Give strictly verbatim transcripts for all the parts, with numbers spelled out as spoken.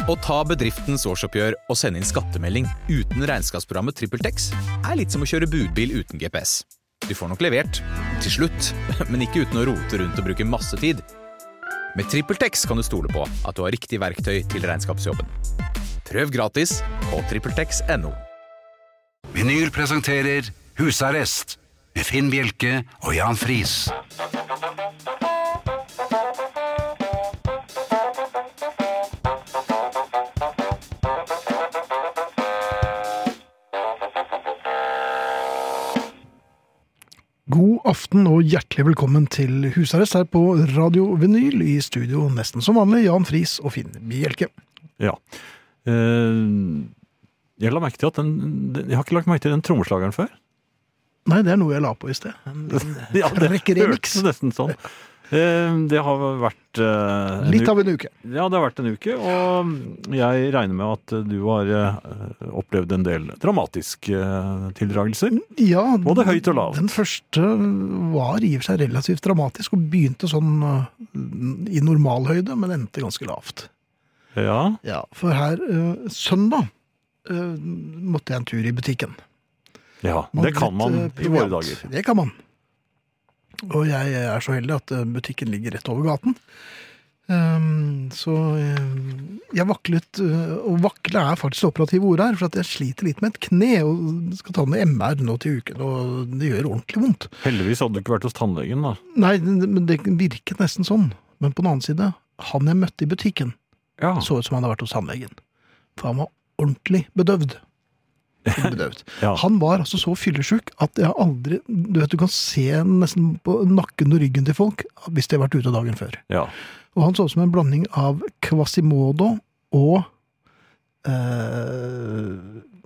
Å ta bedriftens årsoppgjør og sende inn skattemelding uten regnskapsprogrammet TrippelTex er litt som å kjøre budbil uten G P S. Du får nok levert, til slutt, men ikke uten å rote rundt og bruke masse tid. Med TrippelTex kan du stole på at du har riktig verktøy til regnskapsjobben. Prøv gratis på trippeltex punktum no. Vinyl presenterer Husarrest med Finn Bjelke og Jan Friis. God aften og hjertelig velkommen til Husarrest her på Radio Vinyl. I studio nesten som vanlig, Jan Friis og Finn Bjelke. Ja. Eh, jeg la merke til at den, jeg har ikke lagt merke til den trommeslageren før. Nei, det er noe jeg la på i sted. En, en ja, det remix. hørtes nesten sånn. Eh, det har vært eh, litt av en uke. Ja, det har vært en uke, og jeg regner med at du har eh, opplevd en del dramatiske eh, tildragelser. Ja, både høyt og lavt. Den første var i og for seg relativt dramatisk, og begynte sånn uh, i normalhøyde, men endte ganske lavt. Ja. Ja, for her, uh, søndag, uh, måtte jeg en tur i butikken. Ja, det kan man uh, i våre dager. Det kan man. Og jeg er så heldig at butikken ligger rett over gaten. Um, så jeg vaklet, og vakle er faktisk operative ord her, for at jeg sliter litt med et kne, og skal ta med M R nå til uken, og det gjør ordentlig vondt. Heldigvis hadde du ikke vært hos tannlegen da. Nei, men det virket nesten sånn. Men på den annen side, han jeg møtte i butikken, ja. Så ut som han hadde vært hos tannlegen. For han var ordentlig bedøvd. Ja. Han var altså så fyllesjuk at jeg aldri, du vet, du kan se nesten på nakken og ryggen til folk hvis de har vært ute dagen før. Ja. Og han så ut som en blanding av Quasimodo og eh,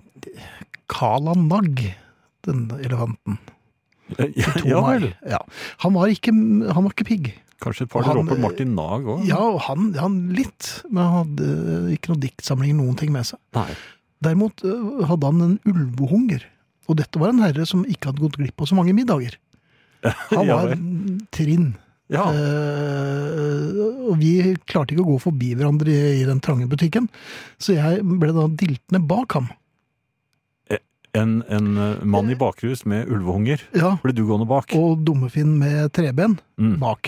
Kala Nag, den elefanten. Ja, ja vel. Ja. Han var ikke, han var ikke pigg. Kanskje et par han, Robert Martin Nag også? Ja, han, han litt, men han hadde ikke noe diktsamling, noen ting med seg. Nei. Derimot hadde han en ulvehunger, og dette var en herre som ikke hadde gått glipp av så mange middager. Han var ja, trinn. Ja. Eh, og vi klarte ikke å gå forbi hverandre i, i den trange butikken, så jeg ble da diltende bak ham. En, en mann i bakrus med ulvehunger, ja. Ble du gående bak? Og dummefinn med treben mm. bak.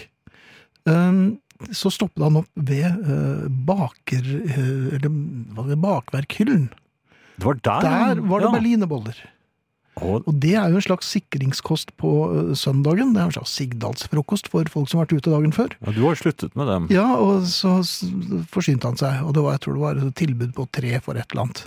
Um, så stoppet han opp ved uh, baker, uh, eller hva var det, bakverkhyllen. Det var der? Der var det ja. berlinerboller. Og... og det er jo en slags sikringskost på uh, søndagen. Det er en slags sigdalsfrokost for folk som har vært ute dagen før. Ja, du har sluttet med dem. Ja, og så forsynte han seg. Og det var, jeg tror det var et tilbud på tre for et eller annet.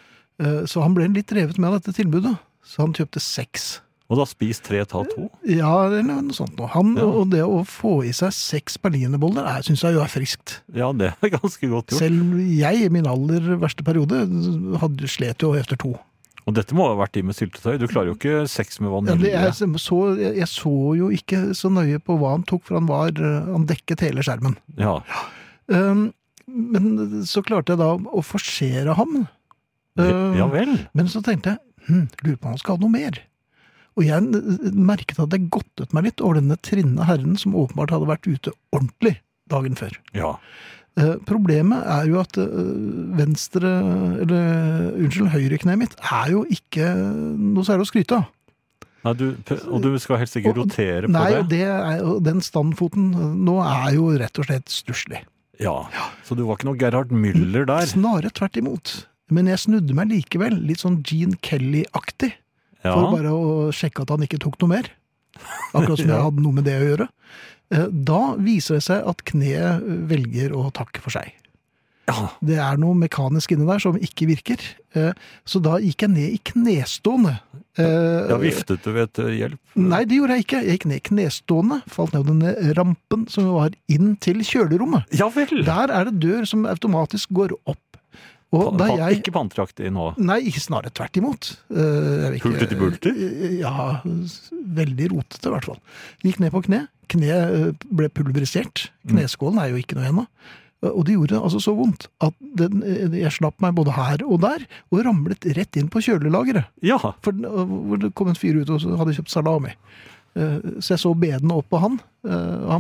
Uh, så han ble litt revet med dette tilbudet. Så han kjøpte seks. Og da spist tre, ta to? Ja, eller noe sånt. Han, ja. Og det å få i seg seks berlinerboller, jeg synes jeg jo er friskt. Ja, det er ganske godt gjort. Selv jeg, i min aller verste periode, hadde slet jo etter to. Og dette må ha vært i med syltetøy. Du klarer jo ikke seks med vanilje. Ja, jeg, så, jeg, jeg så jo ikke så nøye på hva han tok, for han, var, han dekket hele skjermen. Ja. Um, men så klarte jeg da å forsere ham. Um, ja vel. Men så tenkte jeg, hm, lurer på om han skal ha noe mer. Og jeg merket at det godtet meg litt over denne trinne herren som åpenbart hadde vært ute ordentlig dagen før. Ja. Eh, problemet er jo at eh, venstre, eller unnskyld, høyre kne mitt er jo ikke noe særlig å skryte av. Nei, du, og du skal helst ikke rotere på nei, det? Nei, det er, den standfoten nå er jo rett og slett stusslig. Ja, så du var ikke noe Gerhard Müller der? Snarere tvert imot. Men jeg snudde meg likevel, litt sånn Gene Kelly-aktig. Ja. For bare å sjekke at han ikke tok noe mer. Akkurat som jeg hadde noe med det å gjøre. Da viser det seg at kneet velger å takke for seg. Ja. Det er noe mekanisk inne der som ikke virker. Så da gikk jeg ned i knestående. Ja, viftet du ved etter hjelp? Nei, det gjorde jeg ikke. Jeg gikk ned i knestående, falt ned denne rampen som var inn til kjølerommet. Ja vel! Der er det dør som automatisk går opp. Og pa, da jeg, ikke pantraktig nå? Nei, ikke snarere tvert imot. Uh, Hultet i bulter? Ja, veldig rotete i hvert fall. Gikk ned på kne. Kne ble pulverisert. Kneskålen er jo ikke noe ennå. Og det gjorde altså så vondt at den, jeg slapp meg både her og der, og ramlet rett inn på kjølelageret. Ja. For hvor det kom en fyr ut og hadde kjøpt salami. Så jeg så bedene opp på han, og han bare fnøs. Og, altså, jeg, jeg tøyser ikke, han tråkket over meg.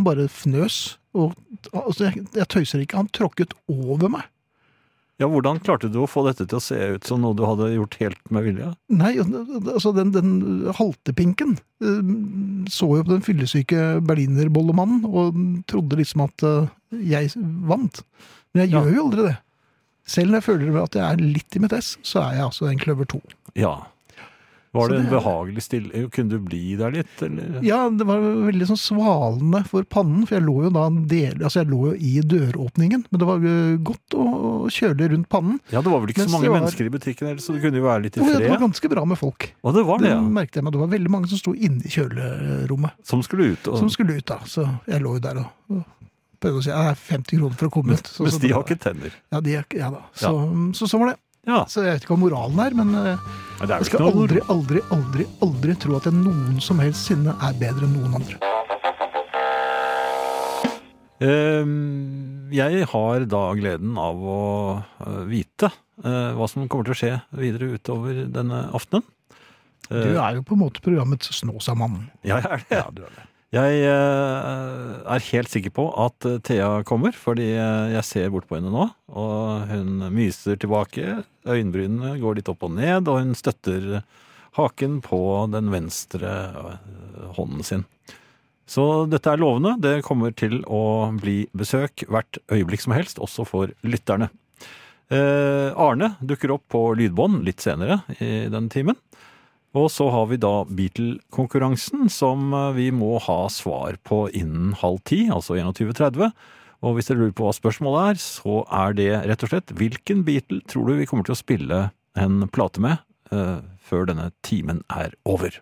Ja, hvordan klarte du å få dette til å se ut som noe du hadde gjort helt med vilje? Nei, altså den, den haltepinken eh, så jo på den fyllesyke berlinerbollemannen og trodde liksom at eh, jeg vant. Men jeg Ja. gjør jo aldri det. Selv når jeg føler at jeg er litt i mitt ess, så er jeg altså en kløver to. Ja. Var Så det en det- behagelig stille? Kunne du bli der litt, eller? Ja, det var veldig sånn svalende for pannen, for jeg lå jo da en del, altså jeg lå jo i døråpningen, men det var eh, godt og kjølig rundt pannen. Ja, det var vel ikke Mens så mange det var- mennesker i butikken, ellers, så det kunne jo være litt i Og det var fred. ganske bra med folk. Og det var det, Det ja. merkte jeg meg. Det var veldig mange som sto inne i kjølerommet, Som skulle ut. Og... som skulle ut da. Så jeg lå jo der og, og prøvde å si, ja, det er femti kroner for å komme ut. Så, Mens så de det har var- ikke tenner. Ja, de er, ikke- ja da. Så, så sånn var det. Ja, Så jeg vet ikke hva moralen er, men eh, men det er jeg jo skal ikke noe... aldri, aldri, aldri, aldri tro at jeg noen som helst sinne er bedre enn noen andre. Ehm, Jeg har da gleden av å eh, vite eh, hva som kommer til å skje videre utover denne aftenen. Eh, Du er jo på en måte programmets Snåsamann. Ja, jeg er det. du er det. Jeg eh, er helt sikker på at eh, Thea kommer, fordi eh, jeg ser bort på henne nå, og hun myser tilbake, øyenbrynene går litt opp og ned, og hun støtter haken på den venstre eh, hånden sin. Så dette er lovende, det kommer til å bli besøk hvert øyeblikk som helst, også for lytterne. Eh, Arne dukker opp på lydbånd litt senere i denne timen. Og så har vi da Beatle-konkurransen, som vi må ha svar på innen halv ti, altså tjueen tretti. Og hvis dere lurer på hva spørsmålet er, så er det rett og slett hvilken Beatle tror du vi kommer til å spille en plate med uh, før denne timen er over?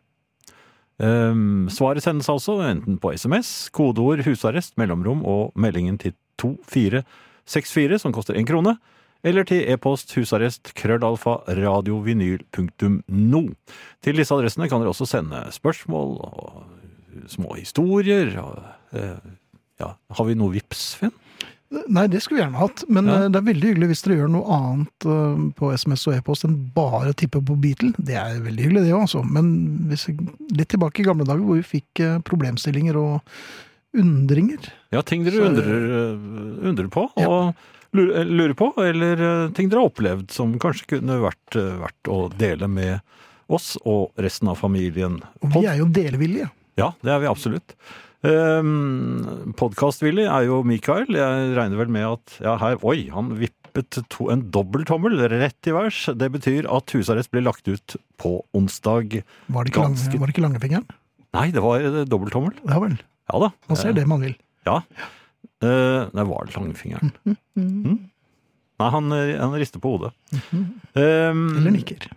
Um, svaret sendes altså enten på sms, kodeord husarrest, mellomrom og meldingen til to fire seks fire, som koster en krone, eller til e-post husarrest krøllalfa radiovinyl punktum no. Til disse adressene kan dere også sende spørsmål og små historier. Og, eh, ja. Har vi noe vips, Finn? Nei, det skulle vi gjerne hatt, men Ja. eh, det er veldig hyggelig hvis dere gjør noe annet eh, på sms og e-post enn bare tippe på Beatle. Det er veldig hyggelig det også, men hvis, litt tilbake i gamle dager hvor vi fikk eh, problemstillinger og undringer. Ja, ting dere Så- undrer, eh, undrer på, Ja. og lurer, lurer på, eller eh, ting dere har opplevd som kanskje kunne vært, eh, vært å dele med oss og resten av familien. Og vi er jo delevillige. Ja, det er vi absolutt. Um, Podcastvillig er jo Mikael. Jeg regner vel med at ja, her, oi, han vippet to, en dobbeltommel rett i værs. Det betyr at husarrest ble lagt ut på onsdag. Var det ikke, Ganske- lange, var det ikke langefingeren? Nei, det var eh, dobbeltommel. Ja vel. Ja da. Man ser det man vil. Ja. Uh, det var det langfingeren. Mm. Nei, han, eh, han rister på hodet. Um, Eller nikker.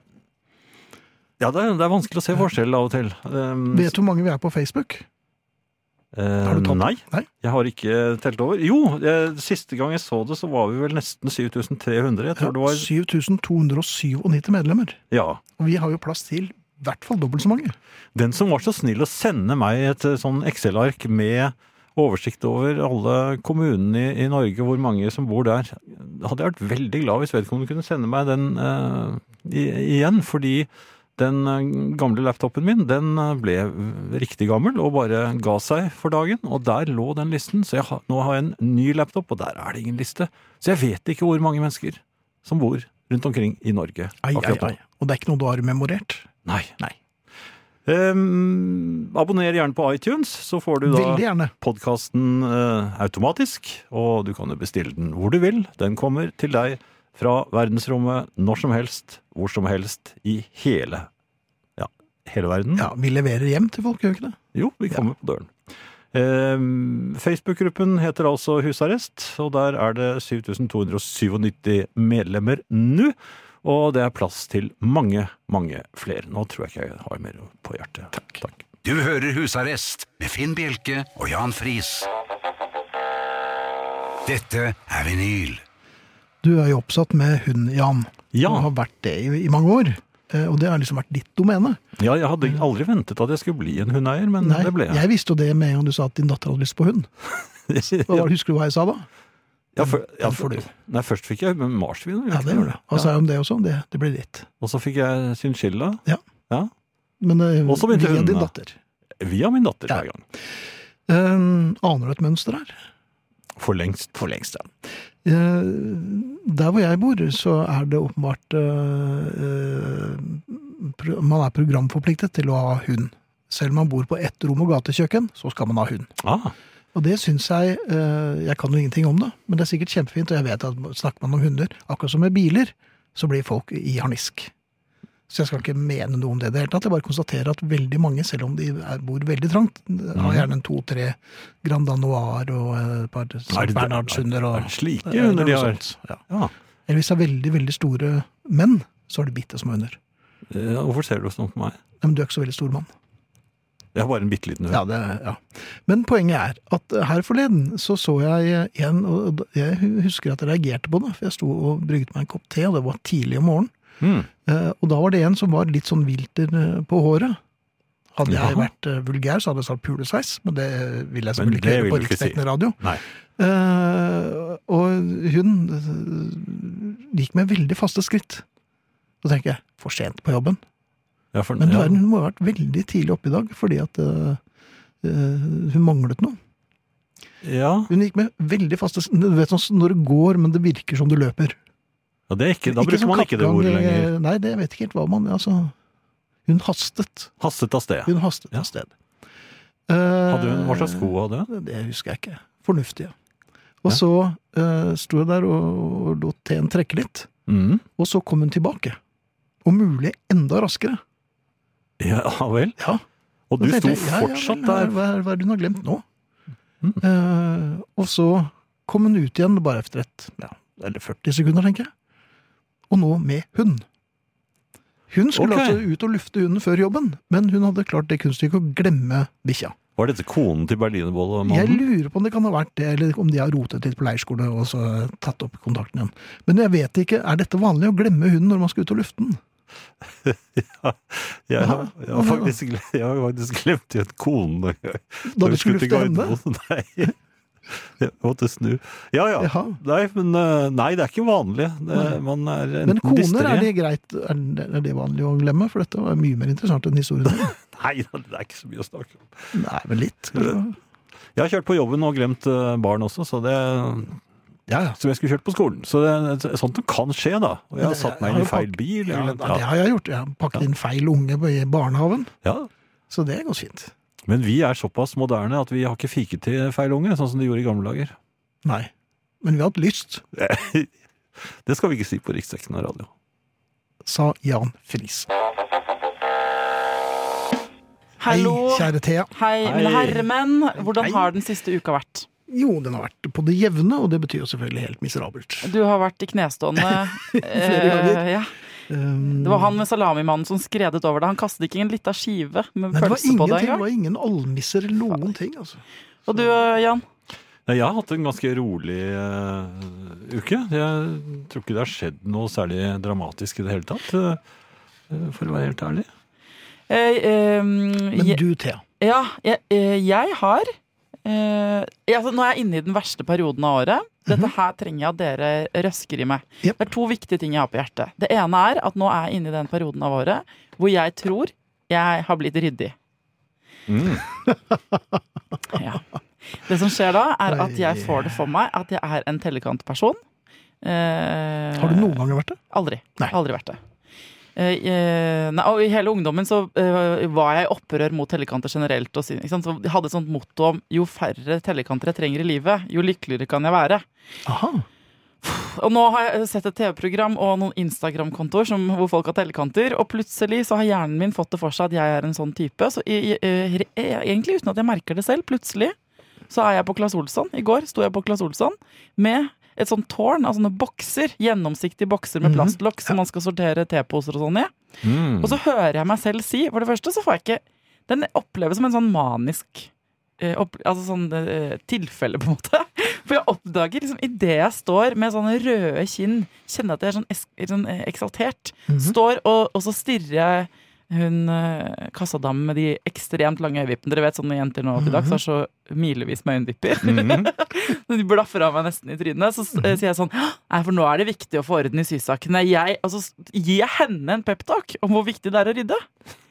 Ja, det er, det er vanskelig å se forskjell av og til. Um, Vet du hvor mange vi er på Facebook? eh, Har du tatt nei, det? Nei? jeg har ikke telt over. Jo, eh, siste gang jeg så det, så var vi vel nesten syv tusen tre hundre. Jeg tror det var syv tusen to hundre syttisju medlemmer. Ja. Og vi har jo plass til i hvert fall dobbelt så mange. Den som var så snill å sende meg et eh, sånn Excel-ark med oversikt over alle kommunene i, i Norge, hvor mange som bor der, hadde jeg vært veldig glad hvis vedkommende kunne sende meg den eh, i, igjen, fordi den eh, gamle laptopen min, den eh, ble riktig gammel og bare ga seg for dagen, og der lå den listen, så jeg, ha- nå har jeg en ny laptop, og der er det ingen liste. Så jeg vet ikke hvor mange mennesker som bor rundt omkring i Norge. Ai, ai, akkurat nå. ai. Og det er ikke noe du har memorert? Nei. Nei. Um, abonner gjerne på iTunes, så får du da Veldig gjerne. podcasten eh, automatisk, og du kan jo bestille den hvor du vil. Den kommer til deg fra verdensrommet når som helst, hvor som helst, i hele, ja, hele verden. Ja, vi leverer hjem til folk, gjør vi ikke det? Jo, vi kommer på døren. Um, Facebook-gruppen heter altså Husarrest, og der er det syv tusen to hundre syttisju medlemmer nå. Og det er plass til mange, mange flere. Nå tror jeg ikke jeg har mer på hjertet. Takk. Takk. Du hører Husarrest med Finn Bjelke og Jan Friis. Dette er vinyl. Du er jo oppsatt med hund, Jan. Ja. Og har vært det i, i mange år. Eh, Og det har liksom vært ditt domene. Ja, jeg hadde aldri ventet at jeg skulle bli en hundeeier, men Nei, det ble jeg. jeg visste jo det med en gang du sa at din datter hadde lyst på hund. Hva var det, husker du hva jeg sa da? Ja, for, ja, Den får for, du. nei, først fikk jeg marsvin. Ja, det gjorde det. Hva sa jeg om det også? Det, det ble ditt. Og så fikk jeg chinchilla. Ja. Ja. Men eh, Og så begynte via din hundene. datter. Via min datter Ja. hver gang. Eh, aner du et mønster her? For lengst. For lengst, ja. Eh, der hvor jeg bor, så er det åpenbart eh, pro- man er programforpliktet til å ha hund. Selv om man bor på ett rom og gatekjøkken, så skal man ha hund. Ah, Og det synes jeg, eh, jeg kan jo ingenting om det, men det er sikkert kjempefint, og jeg vet at snakker man om hunder, akkurat som med biler, så blir folk i harnisk. Så jeg skal ikke mene noe om det i det hele tatt. Jeg bare konstaterer at veldig mange, selv om de er, bor veldig trangt, har gjerne en to-tre Grand Danois og et par Sankt Bernhardshunder. Er det slike eller hunder de noe har? sånt, Ja. Ja. Eller hvis det er veldig, veldig store menn, så er det bitte små hunder. Eh, Hvorfor ser du sånn på meg? Nei, men du er ikke så veldig stor mann. Jeg har bare en bitteliten hund. Ja, det, ja. Men poenget er at her forleden så så jeg en, og jeg husker at jeg reagerte på det, for jeg sto og brygget meg en kopp te, og det var tidlig om morgenen. Mm. Eh, og da var det en som var litt sånn vilter eh, på håret. Hadde jeg Jaha. vært eh, vulgær, så hadde jeg sagt pulesveis, men det vil jeg Men selvfølgelig det ikke vil gjøre på du ikke si. riksdekkende radio. Nei. Eh, og hun eh, gikk med veldig faste skritt. Så tenker jeg, for sent på jobben. Ja, for, Men du ja. verden, hun må ha vært veldig tidlig oppe i dag, fordi at eh, eh, hun manglet noe. Ja. Hun gikk med veldig faste skritt. Du vet sånn når det går, men det virker som du løper. ja, det er ikke, da Ikke bruker som man ikke det kappgang, ordet eh, lenger. Nei, det vet ikke helt hva man, altså, hun hastet. Hastet av sted. Hun hastet Ja. av sted. Hadde hun, hva slags sko hadde hun? Det husker jeg ikke. Fornuftige. Og Ja. så uh, sto jeg der og, og lot teen trekke litt. Mm. Og så kom hun tilbake. Og mulig enda raskere. Ja, vel. Ja. Og du Da sto tenkte jeg, ja, ja, fortsatt vel, der. Hva, er- hva er det hun har glemt nå? Mm. Eh, og så kom hun ut igjen bare efter et, ja, eller førti sekunder, tenker jeg. Og nå med hund. Hun skulle Ok. altså ut og lufte hunden før jobben, men hun hadde klart det kunststykket å glemme bikkja. Var dette konen til Berlinerboll og Jeg mannen? lurer på om det kan ha vært det, eller om de har rotet litt på leirskole og så tatt opp kontakten igjen. Men jeg vet ikke, er dette vanlig å glemme hunden når man skal ut og lufte den? Ja, jeg, har- jeg, har faktisk, gle- jeg har faktisk glemt igjen konen da jeg- Da du jeg skulle til lufte henne? Gardermoen. Nei, jeg måtte snu. Ja, ja. Jaha. Nei, men eh, nei, det er ikke vanlig. Det, Nei. man er Men enten koner, dystere- er det greit, er det, er det vanlig å glemme? For dette var mye mer interessant enn historien. Nei, det er ikke så mye å snakke om. Nei, men litt. kanskje. Jeg har kjørt på jobben og glemt eh, barn også, så det Ja, ja. som jeg skulle kjørt på skolen. Så det, sånt kan skje, da. Og jeg har satt meg inn i feil bil. Ja, eller- det har jeg gjort. Jeg har pakket inn feil unge i barnehaven, ja. så det går fint. Men vi er såpass moderne at vi har ikke fiket til feil unge, sånn som de gjorde i gamle dager. Nei. Men vi har hatt lyst, Det skal vi ikke si på riksdekkende radio. sa Jan Friis. Hallo. Hei, kjære Thea. Hei, mine Hei. herremenn. Hvordan Hei. har den siste uka vært? Jo, den har vært på det jevne, og det betyr jo selvfølgelig helt miserabelt. Du har vært i knestående. Flere ganger. Eh, ja. Um, Det var han med salamimannen som skredet over det. Han kastet ikke en liten skive med Nei, det var pølse på det ingenting, det engang. var ingen almisser eller noen ting, altså. Og du, Jan? Nei, Jeg har hatt en ganske rolig eh, uke. Jeg tror ikke det har skjedd noe særlig dramatisk i det hele tatt, eh, for å være helt ærlig. Eh, eh, Men jeg, du, Thea. ja, jeg, eh, jeg har eh, jeg, altså, Nå er jeg inne i den verste perioden av året. Dette her trenger jeg at dere røsker i meg. Jep. Det er to viktige ting jeg har på hjertet. Det ene er at nå er jeg inne i den perioden av året hvor jeg tror jeg har blitt ryddig. Mm. Ja. Det som skjer da, er at jeg får det for meg at jeg er en tellekantperson. Eh, Har du noen ganger vært det? Aldri. Nei. Aldri vært det. Eh, eh, nei, og I hele ungdommen så eh, var jeg i opprør mot tellekanter generelt. Og, ikke sant? Så jeg hadde et sånt motto om jo færre tellekanter jeg trenger i livet, jo lykkeligere kan jeg være. Aha. Og nå har jeg sett et T V-program og noen Instagram-kontoer som- hvor folk har tellekanter, og plutselig så har hjernen min fått det for seg at jeg er en sånn type. Så i, i, eh, egentlig uten at jeg merker det selv, plutselig så er jeg på Claes Olsson. I går sto jeg på Claes Olsson med et sånt tårn, altså noen bokser, gjennomsiktige bokser med Mhm. plastlokk som man skal sortere teposer og sånn i. Mm. Og så hører jeg meg selv si, for det første så får jeg ikke, den oppleves som en sånn manisk eh, opp, altså sånn eh, tilfelle på en måte. For jeg oppdager liksom, i det jeg står med sånne røde kinn, kjenner at jeg er sånn, es, sånn eh, eksaltert, Mhm. står og, og så stirrer jeg hun eh, kassadame med de ekstremt lange øyevippene. Dere vet sånne jenter nå til dags har så milevis med øyenvipper. Mhm. De blaffer av meg nesten i trynet. Så eh, sier jeg sånn, nei, for nå er det viktig å få orden i sysakene. Jeg, altså, gir jeg henne en peptalk om hvor viktig det er å rydde?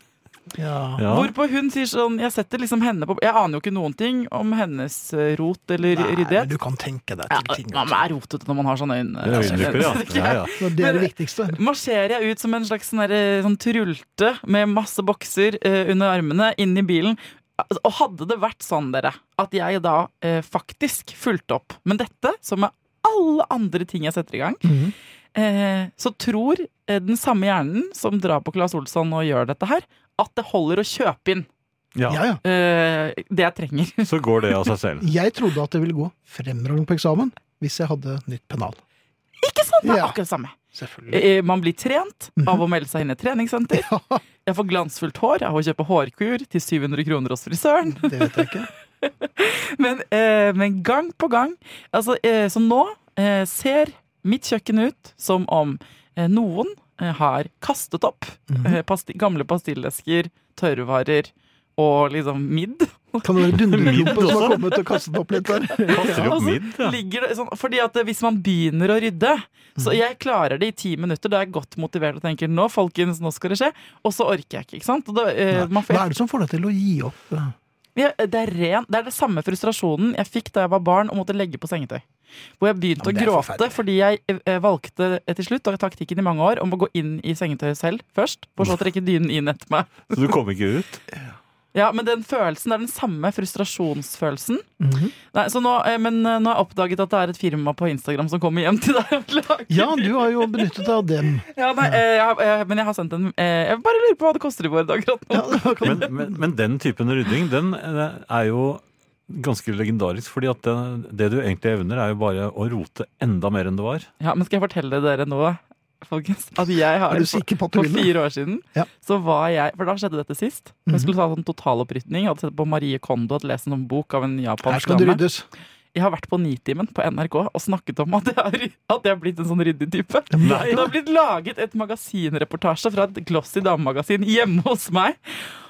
Ja. Ja. Hvorpå hun sier sånn, jeg setter liksom henne på, jeg aner jo ikke noen ting om hennes eh, rot eller Nei, men ryddighet. du kan tenke deg Ja, til ting. man er rotete når man har sånne øyne. Øyenvipper, ja. ja, ja. Så det er det viktigste. Marsjerer jeg ut som en slags sånn, der, sånn trulte med masse bokser eh, under armene inn i bilen. Og hadde det vært sånn, dere, at jeg da eh, faktisk fulgte opp. Men dette, som med alle andre ting jeg setter i gang, Mhm. eh, så tror eh, den samme hjernen som drar på Claes Olsson og gjør dette her, at det holder å kjøpe inn Ja. Ja, ja. eh, det jeg trenger. Så går det av seg selv. Jeg trodde at det ville gå fremragende på eksamen hvis jeg hadde nytt pennal. Ikke sant? Det er Ja. akkurat det samme. Selvfølgelig. Eh, Man blir trent Mhm. av å melde seg inn i et treningssenter. Ja, Jeg får glansfullt hår av å kjøpe hårkur til syv hundre kroner hos frisøren. det vet jeg ikke. Men, eh, men gang på gang altså, eh, Så nå eh, ser mitt kjøkken ut som om eh, noen eh, har kastet opp Mhm. eh, pasti gamle pastillesker, tørrvarer og liksom midd. Kan det være dundreklumpen som har kommet og kastet opp litt der? Kaster du Og opp så midd? Ja. ligger det sånn, fordi at eh, hvis man begynner å rydde Så Mhm. jeg klarer det i ti minutter. Da er jeg godt motivert og tenker nå, folkens, nå skal det skje. Og så orker jeg ikke, ikke sant? Og da, eh, Nei. man får, Hva er det som får deg til å gi opp? Ja, det, er ren, det er det samme frustrasjonen jeg fikk da jeg var barn og måtte legge på sengetøy. Hvor jeg begynte Ja, men det å er gråte forferdelig. fordi jeg eh, valgte eh, til slutt, og taktikken i mange år, om å gå inn i sengetøyet selv først, for så å trekke dynen inn etter meg. Så du kom ikke ut? Ja, men den følelsen er den samme frustrasjonsfølelsen. Mhm. Nei, så nå, eh, men eh, nå har jeg oppdaget at det er et firma på Instagram som kommer hjem til deg og lager. Ja, du har jo benyttet deg av dem. Ja, nei, eh, jeg, har- eh, men jeg har sendt en eh, Jeg bare lurer på hva det koster i våre dager. akkurat nå. Ja, da kan- Men, men, men den typen rydding, den eh, er jo ganske legendarisk, fordi at det, det du egentlig evner, er jo bare å rote enda mer enn det var. Ja, men skal jeg fortelle dere nå, folkens, at jeg har Er du sikker på at du For vil det? fire år siden Ja. så var jeg For da skjedde dette sist. Jeg skulle ta sånn totalopprytning. Jeg hadde sett på Marie Kondo, hadde lest en sånn bok av en Her japansk skal det dame. ryddes. Jeg har vært på Nitimen på N R K og snakket om at jeg er, at jeg er blitt en sånn ryddig type. Nei. Det har blitt laget et magasinreportasje fra et glossy damemagasin hjemme hos meg.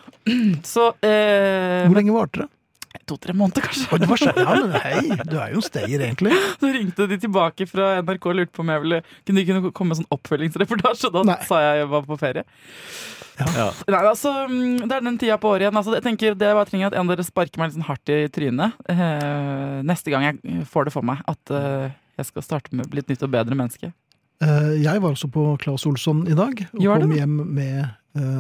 Så eh, Hvor lenge varte det? To-tre måneder, kanskje. Å, det var så, ja, men hei, du er jo en stayer egentlig. Så ringte de tilbake fra N R K og lurte på om jeg ville kunne de kunne komme med sånn oppfølgingsreportasje. Da Nei. sa jeg jeg var på ferie. Ja. Nei, altså, mm, Det er den tida på året igjen. Altså, jeg tenker Det jeg bare trenger at en av dere sparker meg litt sånn hardt i trynet eh, neste gang jeg får det for meg at eh, jeg skal starte med å bli et nytt og bedre menneske. Eh, Jeg var også på Claes Olsson i dag, og Gjør kom det? hjem med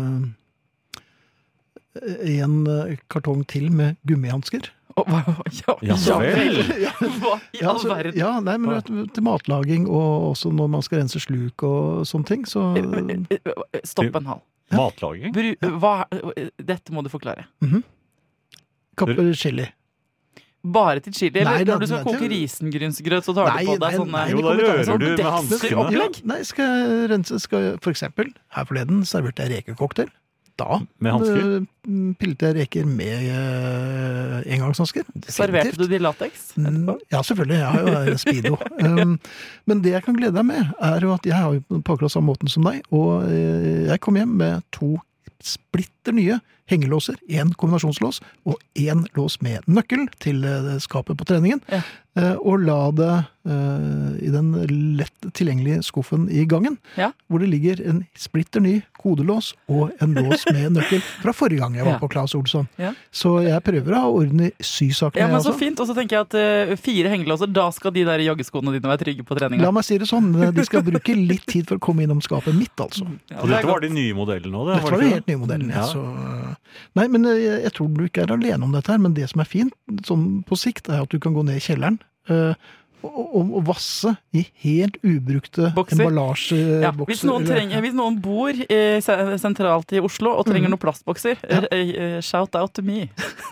eh, en eh, kartong til med gummihansker. Og, hva, ja, Ja, så vel. Ja, Hva i ja, all så, verden? ja, nei, men vet du, til matlaging, og også når man skal rense sluk og sånne ting, så Stopp en hal. Matlaging? Bru, hva, dette må du forklare. kapper chili. Bare til chili? Eller Nei, det- når du skal det- koke risengrynsgrøt, så tar Nei, du på deg nei, sånne nei, Jo, det da kommer til å være rører sånn du med dekser hanskene. opp. Ja, nei, skal jeg rense skal jeg, For eksempel, her forleden serverte jeg rekecocktail. Da Med hansker? eh, pilte jeg reker med uh, engangshansker. Serverte Definitivt. du det i lateks? Mm, Ja, selvfølgelig. Jeg har jo en speedo. Um, men det jeg kan glede deg med, er jo at jeg har jo på akkurat samme måten som deg, og eh, jeg kom hjem med to splitter nye hengelåser, en kombinasjonslås og en lås med nøkkel til eh, skapet på treningen, Ja. eh, og la det eh, i den lett tilgjengelige skuffen i gangen, Ja. hvor det ligger en splitter ny kodelås og en lås med nøkkel fra forrige gang jeg var Ja. på Claes Olsson. Ja. Så jeg prøver å ha orden i sysakene, Ja, men jeg så også. fint. Og så tenker jeg at eh, fire hengelåser, da skal de der joggeskoene dine være trygge på treninga. La meg si det sånn, de skal bruke litt tid for å komme innom skapet mitt, altså. Ja, Og det er dette var godt. de nye modellene òg? Dette var den helt nye modellen, ja. Ja. Så, nei, men jeg, jeg tror du ikke er alene om dette her, men det som er fint, sånn på sikt, er at du kan gå ned i kjelleren eh, og, og, og vasse i helt ubrukte Bokser. emballasjebokser. Ja, hvis, noen eller- trenger, hvis noen bor eh, se- sentralt i Oslo og trenger Mhm. noen plastbokser, Ja. eh, eh, shout out to me.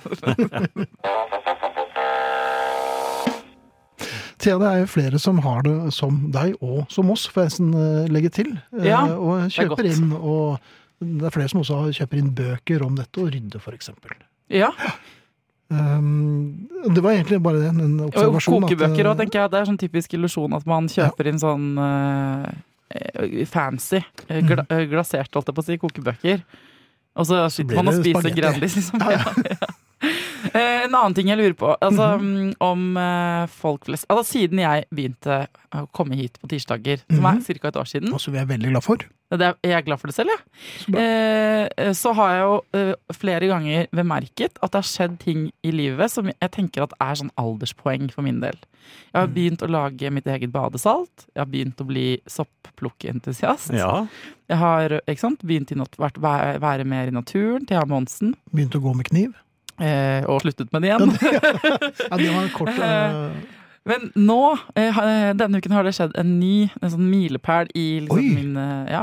Thea, det er jo flere som har det som deg, og som oss, får jeg nesten eh, legge til. eh, Ja, og kjøper godt. inn, og det er flere som også har- kjøper inn bøker om dette, og rydde, for eksempel. Ja, Um, det var egentlig bare det, en og observasjon. at, kokebøker eh, òg, tenker jeg. Det er sånn typisk illusjon at man kjøper inn sånn eh, eh, fancy, eh, gla, Mhm. eh, glasert, holdt jeg på å si, kokebøker. Og så sitter blir man og det spiser spagetti. Grandis, liksom. Ja, Ja, ja. En annen ting jeg lurer på, altså mm-hmm. om uh, folk flest, altså siden jeg begynte å komme hit på tirsdager, mm-hmm. som er cirka et år siden. Og som vi er veldig glad for. Det er, jeg er glad for det selv, ja. Så, eh, så har jeg jo eh, flere ganger bemerket at det har skjedd ting i livet som jeg tenker at er sånn alderspoeng for min del. Jeg har begynt å lage mitt eget badesalt. Jeg har begynt å bli soppplukkentusiast. Ja. Jeg har ikke sant, begynt å vært, være, være mer i naturen. Thea Monsen. Begynt å gå med kniv. Eh, og sluttet med det igjen. Ja, det var en kort... Uh... Men nå, eh, denne uken har det skjedd en ny en sånn milepæl i liksom min, ja.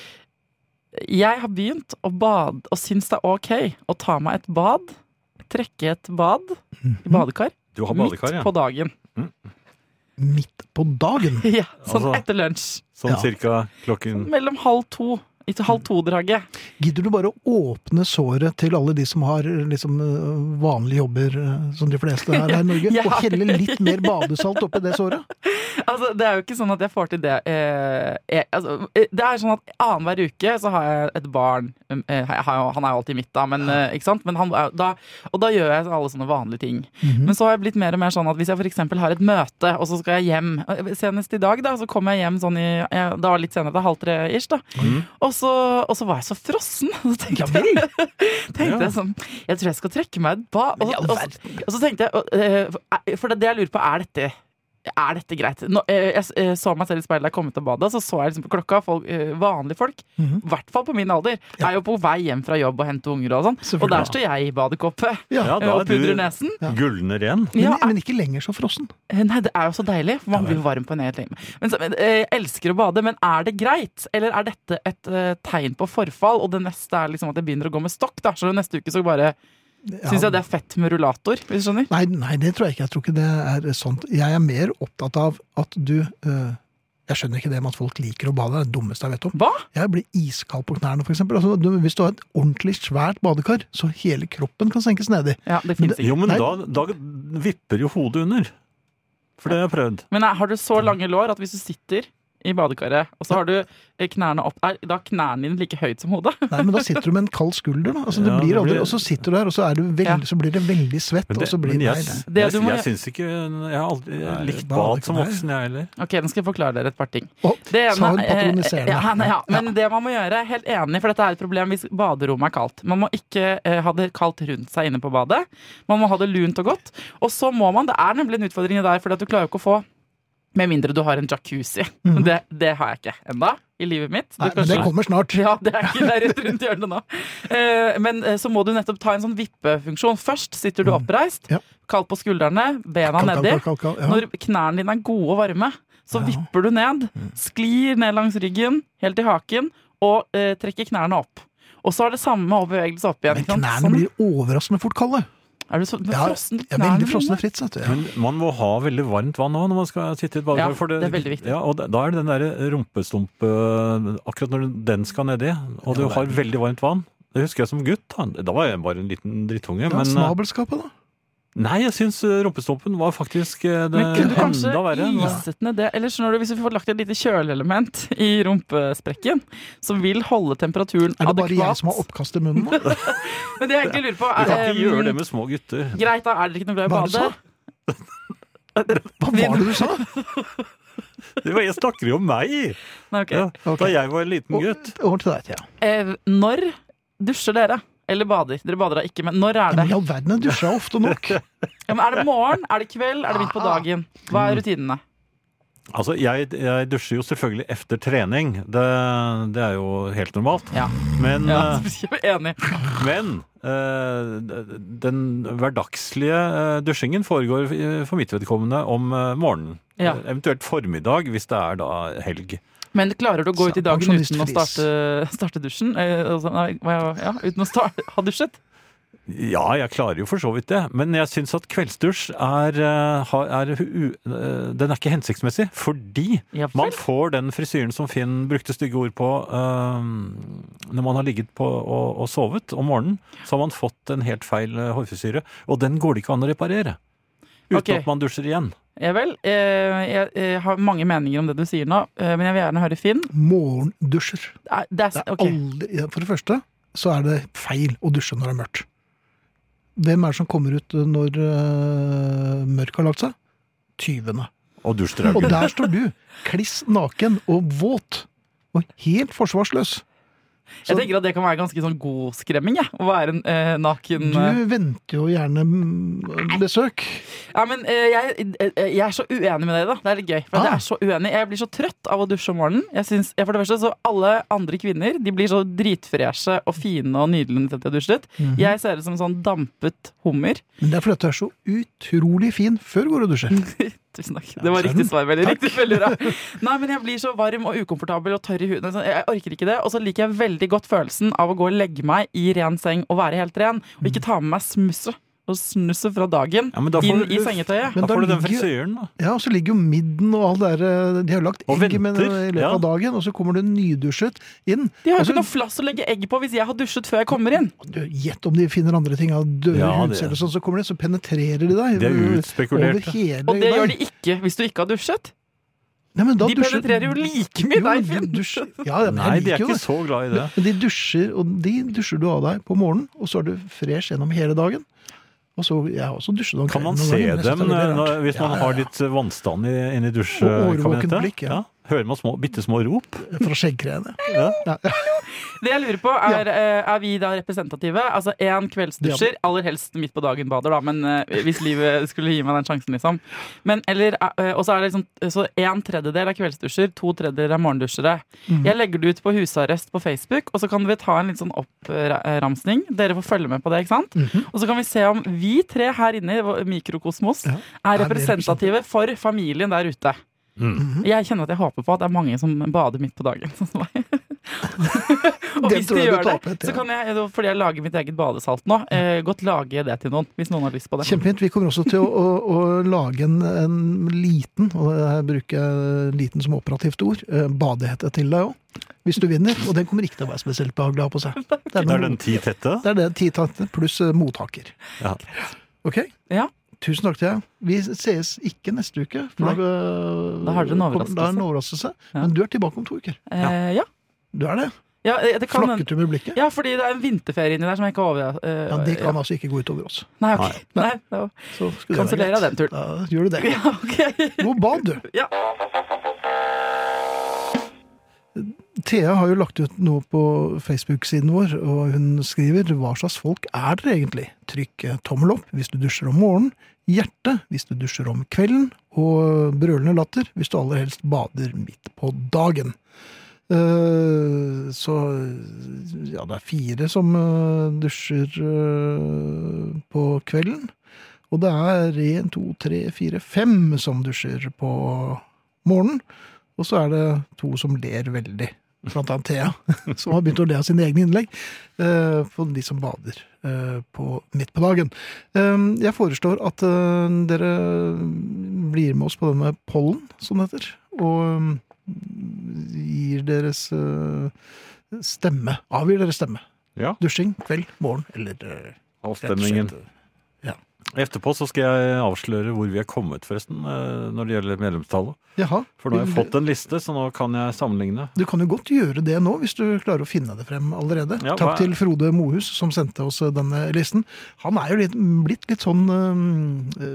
Jeg har begynt å bade, og synes det er ok å ta meg et bad, trekke et bad mm-hmm. i badekar, du har badekar, midt ja. på dagen. Mm. Midt på dagen? Ja, sånn altså, etter lunsj. Sånn ja. cirka klokken... Sånn mellom halv to. Ikke halv to-draget. Gidder du bare å åpne såret til alle de som har liksom, vanlige jobber, som de fleste her, her i Norge, ja. Og helle litt mer badesalt oppi det såret? Altså, det er jo ikke sånn at jeg får til det. Eh, jeg, altså, det er sånn at annen hver uke så har jeg et barn. Eh, jeg har, han er jo alltid mitt da, men, eh, ikke sant? Men han, da, og da gjør jeg alle sånne vanlige ting. Mm-hmm. Men så har jeg blitt mer og mer sånn at hvis jeg for eksempel har et møte, og så skal jeg hjem, senest i dag da, så kommer jeg hjem sånn i, jeg, da var litt senere, det er halv tre ish da. Mm. Og så, og så var jeg så frossen. Så tenkte, ja, jeg, tenkte ja. jeg sånn, jeg tror jeg skal trekke meg et bad. Og, og, og, og så tenkte jeg, for det jeg lurer på, er dette, er dette greit? Nå, jeg så meg selv i speilet da jeg kom ut av badet, så så jeg liksom på klokka, folk, vanlige folk, i mm-hmm. hvert fall på min alder, ja. er jo på vei hjem fra jobb og hente unger og sånn. Og der står jeg i badekoppet ja. Ja, og pudrer nesen. Ja. Gullner igjen. Men, ja, men ikke lenger så frossen. Nei, det er jo så deilig, for man blir jo varm på en hel time. Men så, jeg elsker å bade, men er det greit? Eller er dette et uh, tegn på forfall, og det neste er liksom at jeg begynner å gå med stokk, da, så neste uke så bare... Ja. Synes jeg det er fett med rullator, hvis du skjønner? Nei, nei, det tror jeg ikke. Jeg tror ikke det er sånt. Jeg er mer opptatt av at du... Uh, jeg skjønner ikke det med at folk liker å bade. Det er det dummeste jeg vet om. Hva? Jeg blir iskald på knærne, for eksempel. Altså, du, hvis du har et ordentlig svært badekar, så hele kroppen kan senkes nedi. Ja, det finnes ikke. Jo, men da, da vipper jo hodet under. For det har jeg prøvd. Men nei, har du så lange lår at hvis du sitter i badekaret, og så har du knærne opp, er da knærne dine like høyt som hodet? Nei, men da sitter du med en kald skulder, da. Altså, det ja, blir det aldri, blir... Og så sitter du der, og så, er du veldig, ja. så blir det veldig svett, det, og så blir det... Nei, Jeg, det. jeg, må... jeg synes ikke... Jeg har aldri jeg har likt Nei, bad som voksen, jeg heller. Ok, nå skal jeg forklare dere et par ting. Oh, det ene, sa hun patroniserende. Ja, ja, men ja. det man må gjøre, helt enig, for dette er et problem hvis baderommet er kaldt. Man må ikke eh, ha det kaldt rundt seg inne på badet. Man må ha det lunt og godt. Og så må man, det er nemlig en utfordring der, for at du klarer jo ikke å få med mindre du har en jacuzzi. Mm. Det, det har jeg ikke enda i livet mitt. Nei, men det kommer snart. Ja, det er ikke der rett rundt hjørnet nå. Eh, men eh, så må du nettopp ta en sånn vippefunksjon. Først sitter du oppreist, mm. ja. kald på skuldrene, bena kald, nedi. Kald, kald, kald, ja. Når knærne dine er gode og varme, så ja. vipper du ned, sklir ned langs ryggen, helt til haken, og eh, trekker knærne opp. Og så har det samme bevegelse opp igjen. Men knærne sånn. Blir overraskende fort kalde. Er du så ja, frossen jeg er veldig frosne fritt, vet du. Ja. Men man må ha veldig varmt vann også når man skal sitte i et badekar. Ja, det, det er veldig viktig. Ja, og da er det den der rumpestump akkurat når den skal nedi, og du har veldig varmt vann. Det husker jeg som gutt. Da var jeg bare en liten drittunge. Ja, men, snabelskapet da? Nei, jeg synes rumpestumpen var faktisk det men kunne du kanskje enda verre. iset ned det? Eller så når du, hvis du får lagt et lite kjøleelement i rumpesprekken, som vil holde temperaturen adekvat. Er det bare adekvat? Jeg som har oppkast i munnen nå? Men det jeg egentlig lurer på er... Du kan ikke um, gjøre det med små gutter. Greit, da er dere ikke noe glad i bade? Hva var det du sa? Det var, jeg snakker jo om meg. Nei, okay. Ja, da okay. jeg var en liten gutt. Over til deg, ja. Eh, når dusjer dere? Eller bader? Dere bader da ikke, men når er det? Ja, men i all verden, jeg dusjer ofte nok. Ja, men er det morgen? Er det kveld? Er det midt på dagen? Hva er rutinene? Altså, jeg, jeg dusjer jo selvfølgelig efter trening. Det, det er jo helt normalt. Ja, men, ja jeg er enig. Men uh, den hverdagslige dusjingen foregår for mitt vedkommende om morgenen. Ja. Eventuelt formiddag, hvis det er da helg. Men klarer du å gå ut i dagen uten å starte, starte dusjen? Ja, uten å starte, ha dusjet? Ja, jeg klarer jo for så vidt det. Men jeg synes at kveldsdusj er, er, er den er ikke hensiktsmessig, fordi ja, man får den frisyren som Finn brukte stygge ord på um, når man har ligget på og, og sovet om morgenen, så har man fått en helt feil hårfrisyre, og den går det ikke an å reparere uten okay. at man dusjer igjen. Ja vel, eh, jeg, jeg har mange meninger om det du sier nå, eh, men jeg vil gjerne høre Finn. Morgendusjer. Det er, det er, det er okay. aldri, for det første så er det feil å dusje når det er mørkt. Hvem er det som kommer ut når uh, mørket har lagt seg? Tyvene. Og dusjstrøm. Og der står du, kliss naken og våt, og helt forsvarsløs. Jeg tenker at det kan være ganske sånn god skremming, ja, å være en eh, naken... Du venter jo gjerne besøk. Ja, men eh, jeg, jeg er så uenig med deg da. Det er litt gøy, for Ah. jeg er så uenig. Jeg blir så trøtt av å dusje om morgenen. Jeg synes, jeg, for det første, så alle andre kvinner, de blir så dritfreshe og fine og nydelige når de har dusjet. Mhm. Jeg ser det som sånn dampet hummer. Men det er fordi at du er så utrolig fin før du går og dusjer. Tusen takk. Det var riktig svar, veldig riktig. Veldig bra. Nei, men jeg blir så varm og ukomfortabel og tørr i huden. Jeg orker ikke det. Og så liker jeg veldig godt følelsen av å gå og legge meg i ren seng og være helt ren, og ikke ta med meg smusset og snusset fra dagen Ja, men da får inn du- i sengetøyet. Men Da får du den ligger- frisyren, da. Ja, og så ligger jo midden og alt der, eh, de har jo lagt Og egg med det venter, i løpet ja. av dagen, og så kommer du nydusjet inn. De har jo Altså, ikke noe flass å legge egg på hvis jeg har dusjet før jeg kommer inn. du, gjett om de finner andre ting av døde Ja, det- hudceller, sånn, så kommer de, så penetrerer de deg. De er øh, utspekulerte. Over hele Og det deg. gjør de ikke hvis du ikke har dusjet. Nei, men da De dusjer- penetrerer jo like mye Jo, deg, de Finn. dusjer. Ja, men Nei, jeg de er liker jo ikke det. så glad i det. Men de dusjer, og de dusjer du av deg på morgenen, og så er du fresh gjennom hele dagen. Og så, jeg har også dusjet om Kan man kvelden se noen ganger, men jeg dem synes det er veldig når, rart. hvis man Ja, ja, har ja. litt vannstand i, inni Og årvåkent dusjkabinettet? blikk, ja. Hører man små, bitte små rop? Fra skjeggkreene. Ja. Ja, ja. Det jeg lurer på, er, eh, er vi da representative? Altså én kveldsdusjer, aller helst midt på dagen bader, da, men eh, hvis livet skulle gi meg den sjansen, liksom. Men, eller, eh, og så er det liksom så en tredjedel er kveldsdusjer, to tredjedeler er morgendusjere. Mhm. Jeg legger det ut på husarrest på Facebook, og så kan vi ta en litt sånn oppramsning. Dere får følge med på det, ikke sant? Mhm. Og så kan vi se om vi tre her inne i vår mikrokosmos Ja. er vi representative for familien der ute. Mm. Jeg kjenner at jeg håper på at det er mange som bader midt på dagen, sånn som meg. Og Det hvis tror de jeg du gjør det, taper et, ja. så kan jeg, fordi jeg lager mitt eget badesalt nå, eh, godt lage det til noen, hvis noen har lyst på det. Kjempefint. Vi kommer også til å, å, å lage en, en liten, og her bruker jeg liten som operativt ord, eh, badehette til deg òg. Hvis du vinner. Og den kommer ikke til å være spesielt behagelig å ha på seg. Det er, Er noe- den ti tette? det er det ti tante pluss eh, mottaker. Ja. Ok? Ja. Tusen takk til deg. Vi ses ikke neste uke. For Nei. da, eh, Da har dere en overraskelse. Da er det en overraskelse. Ja. Men du er tilbake om to uker. Eh, ja. Du er det. Ja, eh, det kan Flakket du med blikket? ja, fordi det er en vinterferie inni der som jeg ikke over... eh, Ja, det kan altså ikke gå utover oss. Nei, ok. Nei, da Så skulle det være kansellerer jeg greit. den turen. Da gjør du det. Ja, ok. Hvor bad du? Ja. Thea har jo lagt ut noe på Facebook-siden vår, og hun skriver: hva slags folk er dere egentlig? Trykk tommel opp hvis du dusjer om morgenen, hjerte hvis du dusjer om kvelden, og brølende latter hvis du aller helst bader midt på dagen. Eh, så ja, det er fire som eh, dusjer eh, på kvelden, og det er en, to, tre, fire, fem som dusjer på morgenen. Og så er det to som ler veldig, blant annet Thea, som har begynt å le av sine egne innlegg, eh, på de som bader eh, på midt på dagen. Eh, jeg foreslår at eh, dere blir med oss på denne pollen, som det heter, og eh, gir deres eh, stemme, avgir deres stemme. Ja. Dusjing, kveld, morgen, eller eh, Avstemningen. Ja. Etterpå så skal jeg avsløre hvor vi er kommet, forresten, eh, når det gjelder medlemstallet. Jaha. For nå har jeg fått en liste, så nå kan jeg sammenligne. Du kan jo godt gjøre det nå, hvis du klarer å finne det frem allerede. Ja, Takk hva- til Frode Mohus, som sendte oss eh, denne listen. Han er jo litt, blitt litt sånn uh,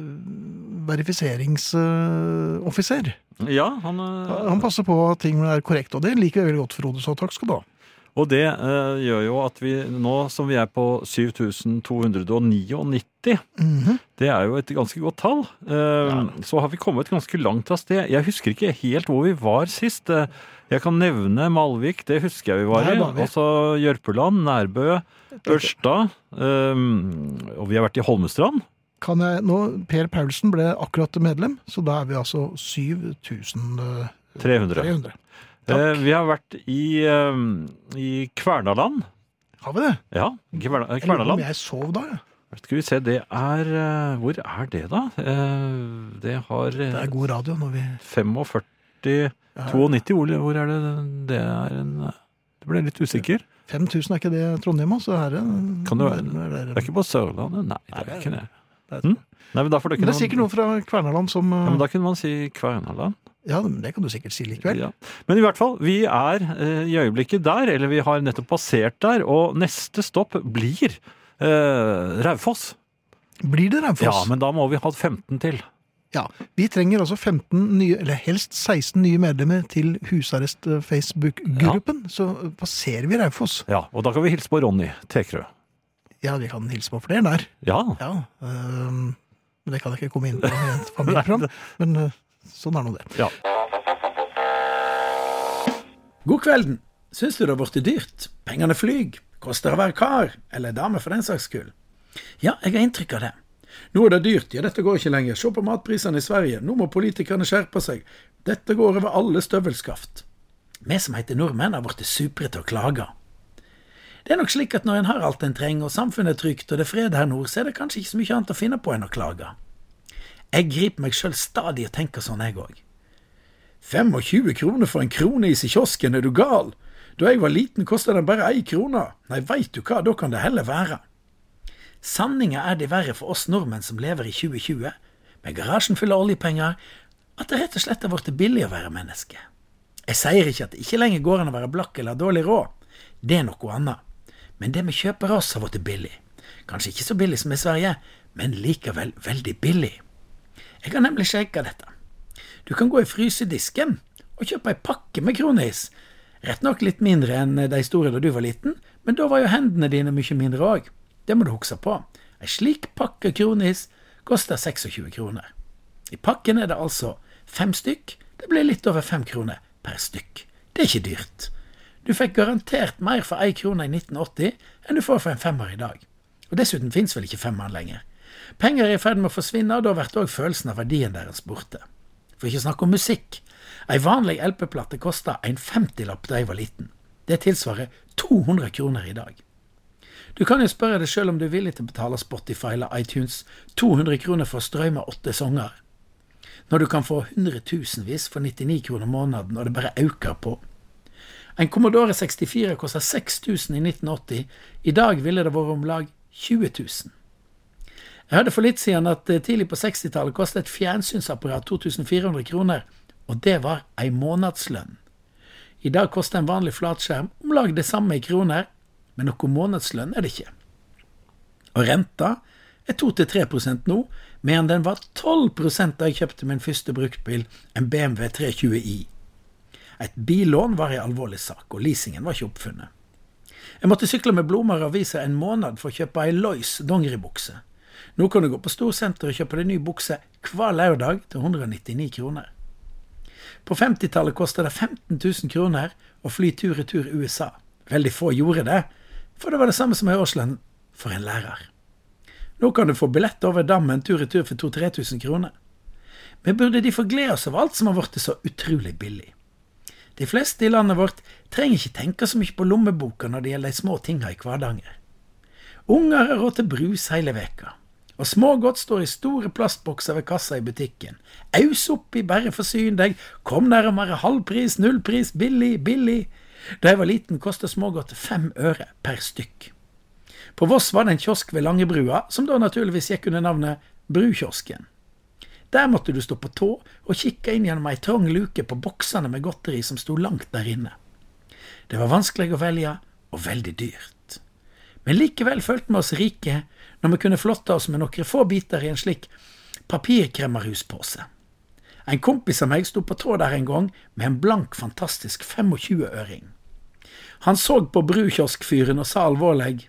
verifiseringsoffiser. Ja, han, eh, Han passer på at ting er korrekt, og det liker jeg veldig godt, Frode, så takk skal du ha. Og det eh, gjør jo at vi nå som vi er på syv tusen to hundre nittini, Mhm. det er jo et ganske godt tall, eh, så har vi kommet ganske langt av sted. Jeg husker ikke helt hvor vi var sist. Eh, Jeg kan nevne Malvik, det husker jeg vi var Der i. var vi. Også Jørpeland, Nærbø, Ørsta, eh, og vi har vært i Holmestrand. Kan jeg, nå, Per Paulsen ble akkurat medlem, så da er vi altså syv tusen tre hundre. tre hundre. Eh, Takk. vi har vært i, eh, i Kvernaland. Har vi det? Ja, Kverna, Jeg lurer på om Kvernaland. jeg sov da, ja. Skal vi se, det er eh, hvor er det, da? Eh, det har Det er god radio når vi førtifem, nittito, hvor, hvor er det? Det er en Det ble jeg litt usikker. fem tusen er ikke det Trondheim, altså? Er det, Kan det være? er Det er ikke på Sørlandet? Nei, det er ikke det. det er- Hm? Nei, men da får du ikke Men det er sikkert noe fra Kvernaland som Ja, men da kunne man si Kvernaland. Ja, men det kan du sikkert si likevel. Ja. Men i hvert fall, vi er eh, i øyeblikket der, eller vi har nettopp passert der, og neste stopp blir eh, Raufoss. Blir det Raufoss? Ja, men da må vi ha femten til. Ja, vi trenger altså femten nye, eller helst seksten nye medlemmer til Husarrest Facebook-gruppen, ja. Så passerer vi Raufoss. Ja, og da kan vi hilse på Ronny Tekrø. Ja, vi kan hilse på flere der. Ja. Ja, øh, men det kan jeg ikke komme inn på i et familieprogram, men øh, sånn er nå det. Ja. God kvelden. Syns du det har vært dyrt? Pengene flyg. Koster å være kar, eller dame for den saks skyld. Ja, jeg har inntrykk av det. Nå er det dyrt, ja dette går ikke lenger. Se på matprisene i Sverige, nå må politikerne skjerpe seg. Dette går over alle støvelskaft. Vi som heter nordmenn har vært supre til å klage. Det er nok slik at når en har alt en trenger, og samfunnet er trygt, og det er fred her nord, så er det kanskje ikke så mye annet å finne på enn å klage. Jeg griper meg selv stadig og tenker sånn jeg også. tjuefem kroner for en kronis i kiosken, er du gal? Da jeg var liten kostet den bare ei krona. Nei, vet du hva, da kan det heller være. Sanningen er det verre for oss nordmenn som lever i tjue tjue, med garasjen full av oljepenger, at det rett og slett har vært billig å være menneske. Jeg sier ikke at det ikke lenger går an å være blakk eller dårlig råd. Det er noe annet. Men det vi kjøper oss har vært billig. Kanskje ikke så billig som i Sverige, men likevel veldig billig. Jeg har nemlig sjekket dette. Du kan gå i frysedisken og kjøpe en pakke med kronis. Rett nok litt mindre enn de store da du var liten, men da var jo hendene dine mye mindre også. Det må du huske på. En slik pakke kronis koster tjueseks kroner. I pakken er det altså fem stykk. Det blir litt over fem kroner per stykk. Det er ikke dyrt. Du fikk garantert mer for ei krone i nitten åtti enn du får for en femmer i dag. Og dessuten finnes vel ikke femmeren lenger. Penger er i ferd med å forsvinne, og da har vært også følelsen av verdien deres borte. For ikke snakke om musikk. Ei vanlig L P-platte kostet en femtilapp da jeg var liten. Det tilsvarer to hundre kroner i dag. Du kan jo spørre deg selv om du er villig til å betale Spotify eller iTunes to hundre kroner for å strømme åtte sanger, når du kan få hundretusenvis for nittini kroner måneden, og det bare øker på. En Commodore sekstifire kostet seks tusen i nitten åtti, i dag ville det vært om lag tjue tusen. Jeg hørte for litt siden at tidlig på sekstitallet kostet et fjernsynsapparat to tusen fire hundre kroner, og det var en månedslønn. I dag koster en vanlig flatskjerm om lag det samme i kroner, men noe månedslønn er det ikke. Og renta er to til tre prosent nå, medan den var tolv prosent da jeg kjøpte min første bruktbil, en B M W tre tjue i. Et billån var en alvorlig sak, og leasingen var ikke oppfunnet. Jeg måtte sykle med blommer og aviser en måned for å kjøpe en Lois dongeribukse. Nå kan du gå på Storsenter og kjøpe en ny bukse hver lørdag til hundre og nittini kroner. På femtitallet kostet det femten tusen kroner å fly tur-retur U S A. Veldig få gjorde det, for det var det samme som en årslønn for en lærer. Nå kan du få billett over dammen tur-retur for to til tre tusen kroner. Men burde de få glede oss av alt som har vært så utrolig billig? De fleste i landet vårt trenger ikke tenke så mye på lommeboka når det gjelder de små tingene i hverdager. Unger har råd til brus hele veka, og smågodt står i store plastbokser ved kassa i butikken. Aus oppi, bare forsyn deg, kom nærmere halvpris, nullpris, billig, billig. Da jeg var liten kostet smågodt fem øre per stykk. På Voss var det en kiosk ved Langebrua, som da naturligvis gikk under navnet Brukiosken. Der måtte du stå på tå og kikke inn gjennom ei trang luke på boksene med godteri som stod langt der inne. Det var vanskelig å velge, og veldig dyrt. Men likevel følte vi oss rike når vi kunne flotte oss med noen få biter i en slik papirkremmerhuspåse. En kompis av meg stod på tå der en gang med en blank, fantastisk tjuefem-øring. Han så på brukioskfyren og sa alvorlig: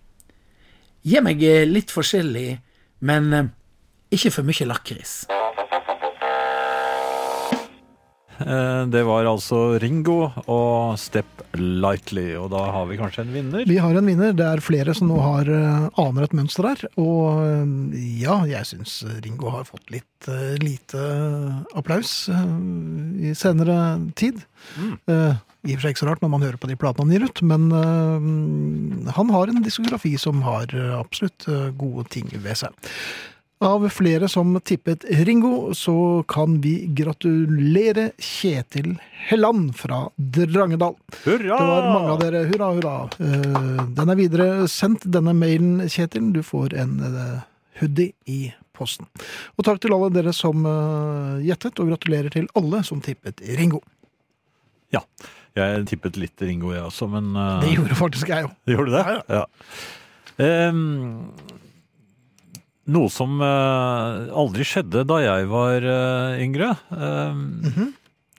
«Gi meg litt forskjellig, men ikke for mye lakris.» Det var altså Ringo og Step Lightly, og da har vi kanskje en vinner? Vi har en vinner. Det er flere som nå har uh, aner et mønster her, og uh, ja, jeg synes Ringo har fått litt uh, lite applaus uh, i senere tid. Mm. Uh, I og for seg ikke så rart når man hører på de platene han gir ut, men uh, han har en diskografi som har uh, absolutt uh, gode ting ved seg. Av flere som tippet Ringo, så kan vi gratulere Kjetil Helland fra Drangedal. Hurra! Det var mange av dere. Hurra, hurra. Den er videre sendt, denne mailen, Kjetil. Du får en hoodie i posten. Og takk til alle dere som gjettet, og gratulerer til alle som tippet Ringo. Ja, jeg tippet litt Ringo jeg også, men... Det gjorde faktisk jeg jo. Gjorde du det? Ja, ja. Ja. Um... noe som uh, aldri skjedde da jeg var uh, yngre. Uh, Mhm.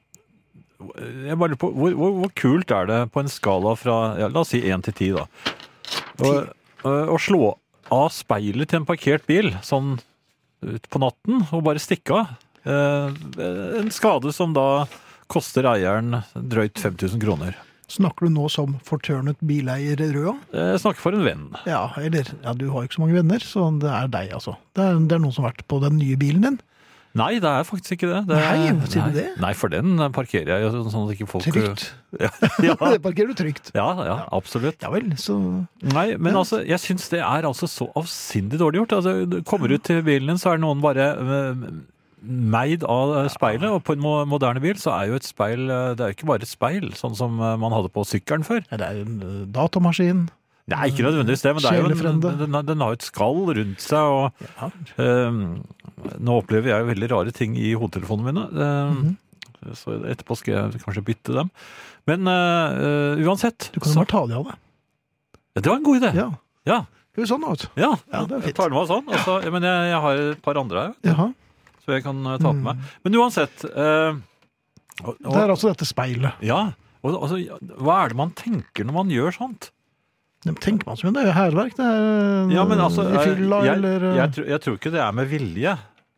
Jeg bare lurer på, hvor, hvor, hvor kult er det på en skala fra, ja, la oss si én til ti da, å, å slå av speilet til en parkert bil, sånn ut på natten, og bare stikke av. Uh, en skade som da koster eieren drøyt fem tusen kroner. Snakker du nå som fortørnet bileier Røa? Jeg snakker for en venn. Ja, eller, ja, du har jo ikke så mange venner, så det er deg altså. Det er, det er noen som har vært på den nye bilen din. Nei, det er faktisk ikke det. det er, Nei, sier du det? Nei, for den parkerer jeg jo sånn at ikke folk... Trygt. Ja, ja, Det parkerer du trygt. ja, ja, absolutt. Ja vel, så... Nei, men altså, jeg synes det er altså så avsindig dårlig gjort. Altså, du kommer ut til bilen din, så er noen bare uh, meid av speilet, og på en mo moderne bil så er jo et speil, uh, det er jo ikke bare et speil, sånn som uh, man hadde på sykkelen før. Ja, det er jo en uh, datamaskin. Det er ikke nødvendigvis det, men det er jo en, Sjelefrende. den, den har et skall rundt seg, og Ja. uh, nå opplever jeg jo veldig rare ting i hodetelefonene mine, uh, Mhm. så etterpå skal jeg kanskje bytte dem. Men uh, uh, uansett, Du kan jo så, bare ta det av det. ja, det var en god idé. Ja, Ja, det er jo sånn, vet du. ja, Ja, det er fint. jeg tar det med sånn. Og så, men jeg, jeg har et par andre her, Jaha. så jeg kan uh, ta på meg. Men uansett, uh, og, og, Det er altså dette speilet. ja, og, altså, hva er det man tenker når man gjør sånt? Ja, men tenker man som det er jo hærverk, det er Ja, men altså, i fylla, jeg, eller... jeg, jeg, tror- jeg tror ikke det er med vilje.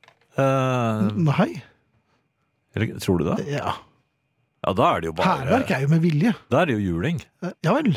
Uh, Nei, eller, tror du det? ja. Ja, da er det jo bare... Hærverk er jo med vilje. Da er det jo juling. Ja vel.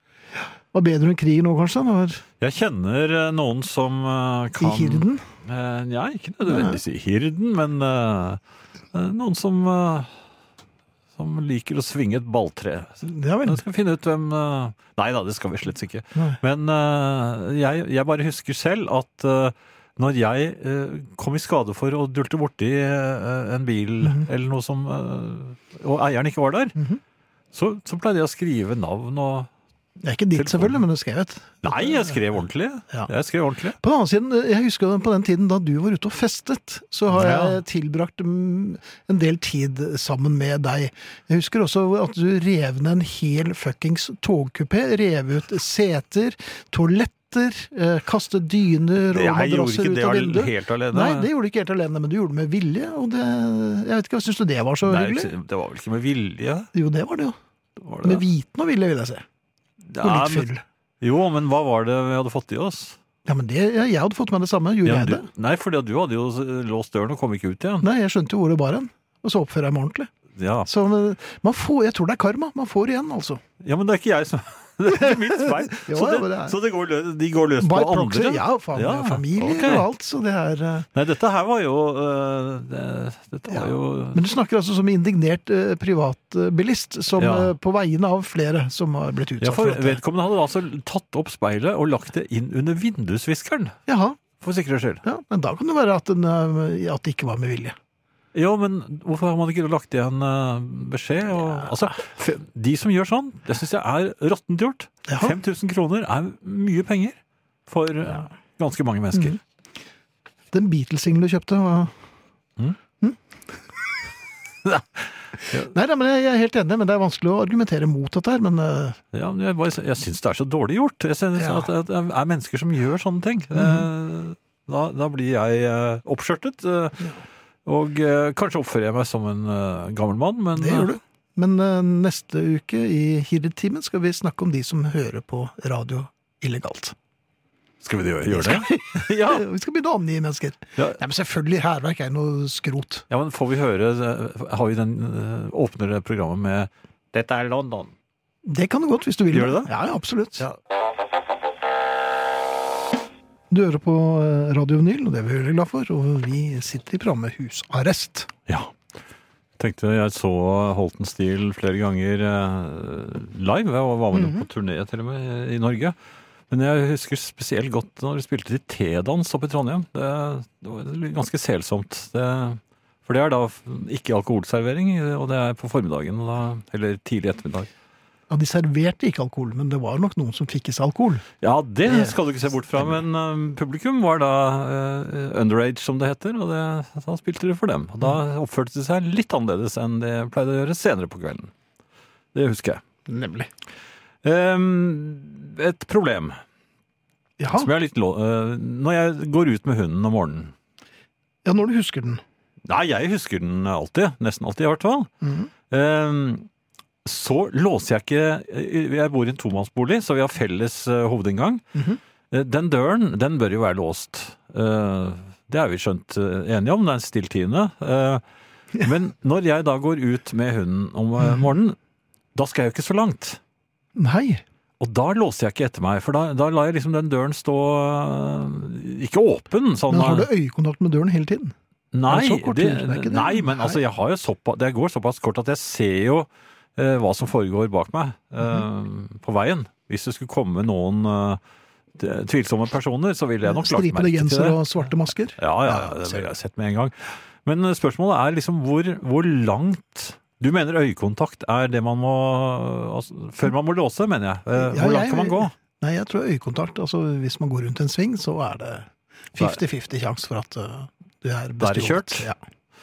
Var bedre enn krig nå, kanskje? Når, Jeg kjenner uh, noen som uh, I kan... Hirden? Uh, ja, ikke nødvendigvis i Hirden, men uh, uh, noen som... Uh, som liker å svinge et balltre. Ja vel. Jeg skal finne ut hvem... Uh, nei da, det skal vi slett ikke. Nei. Men uh, jeg, jeg bare husker selv at uh, når jeg uh, kom i skade for å dulte borti uh, en bil, Mhm. eller noe som... Uh, og eieren ikke var der, Mhm. så, så pleide jeg å skrive navn og... Det er ikke ditt selvfølgelig, men det skrev et. Nei, jeg skrev ordentlig. Ja. Jeg skrev ordentlig. På den annen side, jeg husker på den tiden da du var ute og festet, så har Ja. jeg tilbrakt mm, en del tid sammen med deg. Jeg husker også at du rev ned en hel fuckings togkupé, rev ut seter, toaletter, eh, kastet dyner og Jeg gjorde madrasser ikke ut det av al- vinduet. helt alene. Nei, det gjorde du ikke helt alene, men du gjorde det med vilje, og det, jeg vet ikke, synes du det var så Nei, hyggelig? det var vel ikke med vilje? Jo, det var det jo. Var det Med det? viten og vilje, vil jeg si. Og Ja, litt men, fyll. jo, men hva var det vi hadde fått i oss? Ja, men det, jeg, jeg hadde fått med det samme, gjorde Ja, jeg du, det? nei, for du hadde jo låst døren og kom ikke ut igjen. Nei, jeg skjønte jo hvor det bar hen, og så oppfører jeg meg ordentlig. Ja, Så eh, man får, jeg tror det er karma, man får igjen altså. ja men det er ikke jeg som... Det er ikke mitt speil. Jo, Så, ja, men det det, er- så det går, lø- de går løs på By andre? proxy, ja, fam Ja, familie ok. og alt, så det er... eh, Nei, dette her var jo... øh, det, dette var Ja. jo... Men du snakker altså som indignert eh, privatbilist, som Ja. eh, på vegne av flere som har blitt utsatt Ja, for for dette. vedkommende hadde altså tatt opp speilet og lagt det inn under vindusviskeren, Jaha, for sikkerhets skyld. ja, men da kan det være at, den, eh, at det ikke var med vilje. Ja, men hvorfor har man ikke lagt igjen uh, beskjed? Og, altså, fe- de som gjør sånn, det synes jeg er råttent gjort. Jaha. fem tusen kroner er mye penger for uh, ganske mange mennesker. Den Beatles-singlen du kjøpte var... Mm. Mm? Nei, da, men jeg jeg er helt enig, men det er vanskelig å argumentere mot dette her, men eh, Ja, men jeg, bare, jeg synes det er så dårlig gjort. Jeg synes Ja. at, at det er mennesker som gjør sånne ting. Eh, da, da blir jeg uh, oppskjørtet. eh, og eh, kanskje oppfører jeg meg som en eh, gammel mann, men det gjør du. Men eh, neste uke i Hirdetimen skal vi snakke om de som hører på radio illegalt. Skal vi gjøre, gjøre det? ja. Vi skal begynne å angi mennesker. Ja. Nei, men selvfølgelig, hærverk er noe skrot. Ja, men får vi høre, eh, har vi den, eh, åpner det programmet med «Dette er London». Det kan du godt, hvis du vil. Gjør det det? Ja, ja, absolutt. Ja. Du hører på eh, Radio Vinyl, og det er vi veldig glad for, og vi sitter i programmet Husarrest. Ja. Tenkte jeg så Holten Steel flere ganger eh, live, og var med på turné til og med i Norge. Men jeg husker spesielt godt når vi spilte til T-dans oppe i Trondheim. Det, det var ganske selsomt. Det, for det er da ikke alkoholservering, og det er på formiddagen, da, eller tidlig ettermiddag. Ja, de serverte ikke alkohol, men det var nok noen som fikk i seg alkohol. Ja, det skal du ikke se bort fra, men um, publikum var da uh, underage, som det heter, og det, da spilte de for dem. Og da oppførte de seg litt annerledes enn de pleide å gjøre senere på kvelden. Det husker jeg. Nemlig. Um, et problem. Jaha. Som jeg er litt lå... eh, når jeg går ut med hunden om morgenen. Ja, når du husker den. Nei, jeg husker den alltid. Nesten alltid, i hvert fall. Mhm. Eh, så låser jeg ikke... Jeg bor i en tomannsbolig, så vi har felles eh, hovedinngang. Mhm. Eh, Den døren, den bør jo være låst. Eh, det er vi skjønt eh, enige om, det er en stilltiende. Eh, men når jeg da går ut med hunden om eh, morgenen, da skal jeg jo ikke så langt. Nei. Og da låser jeg ikke etter meg, for da, da lar jeg liksom den døren stå øh, ikke åpen. Sånn, Men har du øyekontakt med døren hele tiden? nei, er det så kort det, tur? Det er ikke det. nei, men altså, jeg har jo såpass, det går såpass kort at jeg ser jo øh, hva som foregår bak meg øh, på veien. Hvis det skulle komme noen øh, tvilsomme personer, så ville jeg nok lagt merke Stripede til det. genser og svarte masker? Ja, ja, det ville jeg sett med en gang. Men spørsmålet er liksom hvor, hvor langt... Du mener øyekontakt er det man må... Altså, før man må låse, mener jeg. Eh, Ja, Hvor langt jeg- kan man gå? Nei, jeg tror øyekontakt, altså hvis man går rundt en sving, så er det fifty-fifty sjanse for at uh, du er Da er det bestjålet. kjørt? Ja.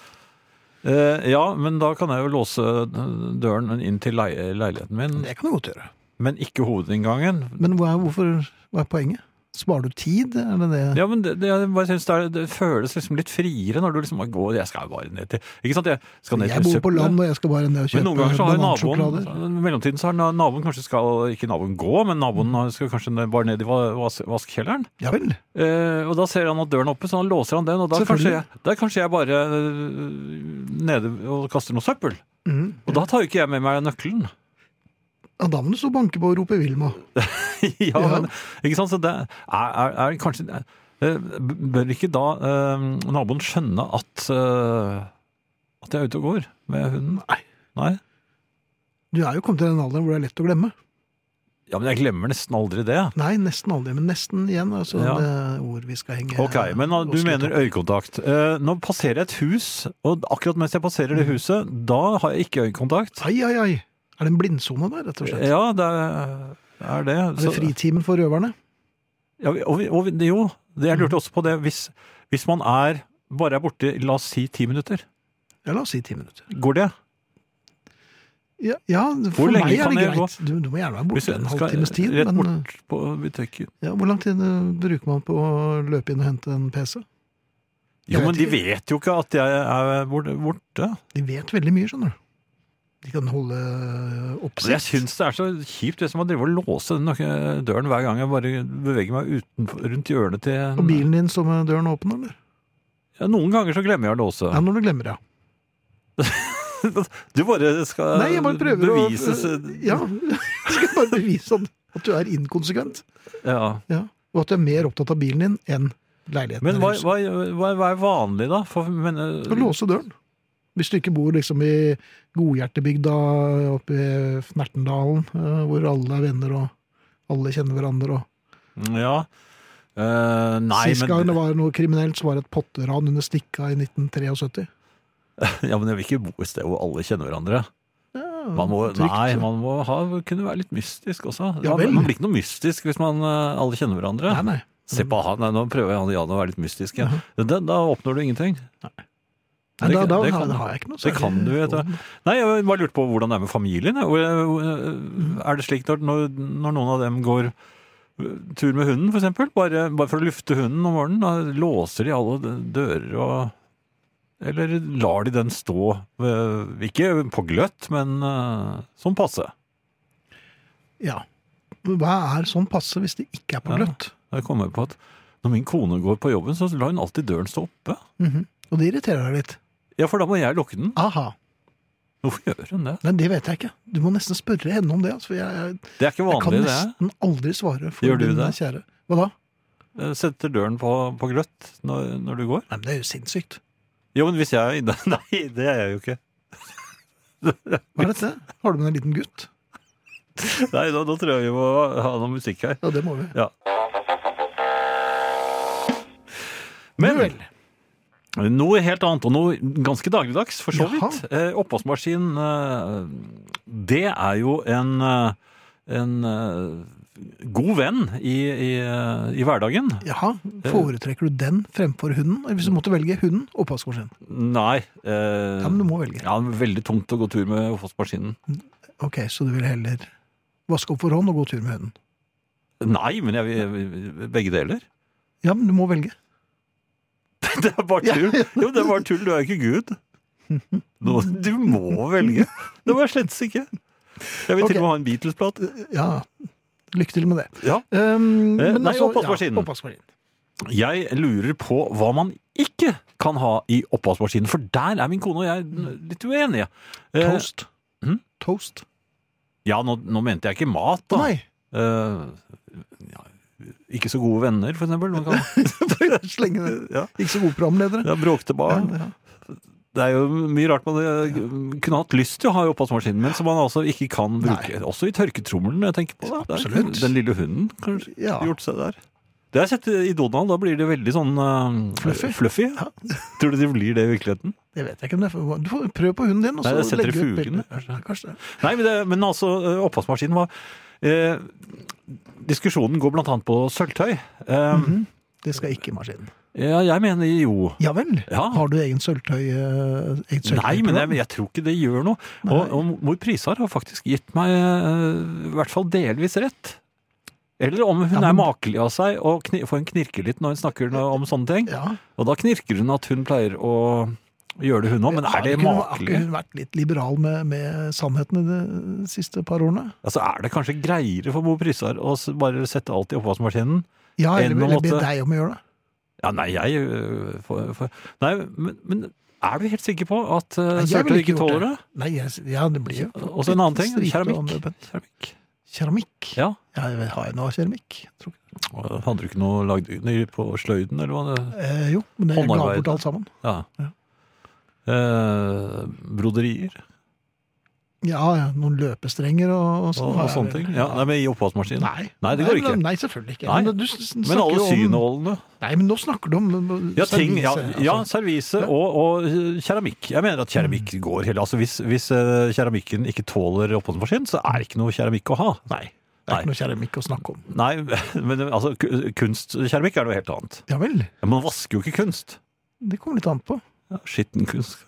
Eh, ja, men da kan jeg jo låse døren inn til leie, leiligheten min, Det kan du godt gjøre. men ikke hovedinngangen. Men hva er, hvorfor, hva er poenget? Sparer du tid? Er det det? Ja, men det, det, jeg bare synes det, er, det føles liksom litt friere når du liksom går, jeg skal bare ned til, ikke sant, jeg skal ned Jeg til bor på søppelet. land, og jeg skal bare ned og Men kjøpe noen ganger så har jo banansjokolader. naboen, i mellomtiden så har na- naboen kanskje skal, ikke naboen gå, men naboen skal kanskje ned- bare ned i va- vas, vaskekjelleren. Ja vel. Eh, og da ser han at døren er oppe, så han låser han den, og da kanskje jeg, da kanskje jeg bare øh, nede og kaster noe søppel. Mhm. Og da tar jo ikke jeg med meg nøkkelen. Ja, da må du stå og banke på og rope Vilma. ja, men, ikke sant, så det er, er, er kanskje eh, bør ikke da eh, naboen skjønne at eh, at jeg er ute og går med hunden? Nei. Nei? Du er jo kommet til den alderen hvor det er lett å glemme. Ja, men jeg glemmer nesten aldri det. Nei, nesten aldri, men nesten igjen. Altså Ja. det ord vi skal henge. Ok, men da, du oss litt mener opp. øyekontakt. Eh, nå passerer jeg et hus, og akkurat mens jeg passerer det huset, da har jeg ikke øyekontakt. Ai, ai, ai. Er det en blindsone der, rett og slett? Ja, det er, er det. Er det fritimen for røverne? Ja, og, vi- og, vi- jo, det, jeg lurte også på det. Hvis, hvis man er, bare er borte, la oss si ti minutter, Ja, la oss si ti minutter. går det? Ja, ja Hvor for lenge meg er kan det jeg greit. Du, du må gjerne være Hvis borte jeg en skal halvtimes tid. rett Men bort på butikken. ja, hvor lang tid eh, bruker man på å løpe inn og hente en P C? Jeg Jo, vet men de ikke. vet jo ikke at jeg er bort- borte. De vet veldig mye, skjønner du. De kan holde Altså, oppsikt. jeg syns det er så kjipt det som å drive og låse den nok- døren hver gang jeg bare beveger meg utenfor, rundt hjørnet til en- Og bilen din står med døren åpen, eller? Ja, noen ganger så glemmer jeg å låse. Ja, når du glemmer, ja. Du bare skal Nei, jeg bare prøver bevise å Ja, jeg skal bare bevise at, at du er inkonsekvent. Ja. Ja. Og at du er mer opptatt av bilen din enn leiligheten. Men hva, eller huset. hva, hva, hva er vanlig, da? For, men, Å låse døren. Hvis du ikke bor liksom i Godhjertebygda oppe i Fnertendalen, eh, hvor alle er venner og alle kjenner hverandre. Og ja. Eh, nei, Sist gang det men, var noe kriminelt, så var det et potteran under Stikka i nitten syttitre. ja, men jeg vil ikke bo et sted hvor alle kjenner hverandre. Ja, Man må, trygt. nei, man må ha, kunne være litt mystisk også. Ja, man, vel. man blir ikke noe mystisk hvis man eh, alle kjenner hverandre. Nei, nei. Se på han, nei, nå prøver jeg han Jan å være litt mystisk. Ja. da, da oppnår du ingenting. Nei, Det da, kan- da, det kan- da har jeg ikke noe Det kan du, vet du. Nei, jeg bare lurte på hvordan det er med familien. ja. Og, eh, Er det slik når, når når noen av dem går eh, tur med hunden, for eksempel, bare, bare for å lufte hunden om morgenen, da låser de alle d- dører og Eller lar de den stå, eh, ikke på gløtt, men eh, som passe. Ja. Hva er sånn passe hvis det ikke er på Ja. gløtt? Jeg kommer på at når min kone går på jobben, så lar hun alltid døren stå oppe. Mhm. Og det irriterer deg litt. Ja, for da må jeg lukke den. Aha. Hvorfor gjør hun det? Nei, det vet jeg ikke. Du må nesten spørre henne om det. Altså, for jeg, jeg, Det er ikke jeg kan vanlig, det. nesten aldri svare for Gjør du din det? kjære. Hva da? Jeg setter døren på, på gløtt når, når du går. Nei, men det er jo sinnssykt. Jo, men hvis jeg er inne Nei, det er jeg jo ikke. Hva er dette? Har du med en liten gutt? Nei, da, da tror jeg vi må ha noe musikk her. Ja, det må vi. Ja. Men Vel. noe helt annet, og noe ganske dagligdags, for så Jaha. vidt. Eh, oppvaskmaskin, eh, det er jo en, eh, en eh, god venn i, i, eh, i hverdagen. Jaha, foretrekker du den fremfor hunden? Eller hvis du måtte velge hunden, oppvaskmaskin. Nei. Eh, Ja, men du må velge. ja, veldig tungt å gå tur med oppvaskmaskinen. Ok, så du vil heller vaske opp for hånd og gå tur med hunden? Nei, men jeg vil begge deler. Ja, men du må velge. Det er bare tull. Jo, det er bare tull. Du er ikke Gud. Nå, du må velge. Det var slett ikke. Jeg vil Ok. til og med ha en Beatles-plat. Ja, lykke til med det. Ja. Um, Eh, men nei, altså- oppvaskmaskinen. Ja, oppvaskmaskinen. Jeg lurer på hva man ikke kan ha i oppvaskmaskinen, for der er min kone og jeg litt uenige. Eh, Toast. hm? Toast. Ja, nå, nå mente jeg ikke mat, da. Nei. Eh, ja, ikke så gode venner, for eksempel. Man kan, Slenge det. ja. Ikke så gode programledere. Ja, bråkte barn. Ja, ja. Det er jo mye rart man eh, kunne hatt lyst til å ha i oppvaskmaskinen, men som man altså ikke kan bruke. Nei. Også i tørketrommelen, jeg tenker på det. Det er Absolutt. Den lille hunden kanskje Ja. gjort seg der. Det har jeg sett i Donald, da blir det veldig sånn uh, Fluffy. fluffy. Tror du det blir det i virkeligheten? Det vet jeg ikke om det er. Du får prøve på hunden din, og Nei, så det setter legge i ut fugene. bilder. Ja, kanskje det. Nei, men, det, men altså, eh, oppvaskmaskinen var eh, diskusjonen går blant annet på sølvtøy. Eh, Mhm. Det skal ikke i maskinen. Ja, jeg mener jo. Ja vel? Ja. Har du egen sølvtøy? eh, Eget sølvtøy Nei, men jeg, jeg tror ikke det gjør noe. Og, og mor Prisar har faktisk gitt meg eh, i hvert fall delvis rett. Eller om hun Ja, men- er makelig av seg og kni, får hun knirke litt når hun snakker no- om sånne ting. Ja. Og da knirker hun at hun pleier å gjøre det hun òg, men er det Har ikke makelig? hun vært litt liberal med, med sannheten i de siste par årene? Altså, er det kanskje greiere for mor Prisar å s- bare sette alt i oppvaskmaskinen? Ja, Enn eller, å eller be måtte- deg om å gjøre det. Ja, nei, jeg øh, for, for, Nei, men, men er du helt sikker på at uh, Nei, jeg ville sølvtøy ikke ikke gjort tåler det? Nei, jeg, ja, det blir jo Og så en annen ting, stripe keramikk. og andre bønn. Keramikk. Keramikk? Ja. Ja, jeg vet, har jeg noe keramikk? Jeg tror ikke. Og Hadde du ikke noe lagd på sløyden, eller hva? Det? Eh, jo, men jeg ga Håndarbeid. bort alt sammen. Ja. Ja. Eh, broderier Ja, ja, noen løpestrenger og, og sånn. og, og sånne ting. Ja, nei, men i oppvaskmaskinen? Nei. Nei, det går nei, ikke. Nei, selvfølgelig ikke. Nei. Men, du, s- s- Men snakker alle jo om- synålene? Nei, men nå snakker du om uh, Ja, ting, ja, servise, ja, altså. servise Ja. og, og uh, keramikk. Jeg mener at keramikk går hele. Altså hvis, hvis uh, keramikken ikke tåler oppvaskmaskin, så er det ikke noe keramikk å ha. Nei, det er Nei. ikke noe keramikk å snakke om. Nei, men altså, ku- kunstkeramikk er noe helt annet. Ja vel, Ja, man vasker jo ikke kunst. det kommer litt an på. Ja, skitten kunst.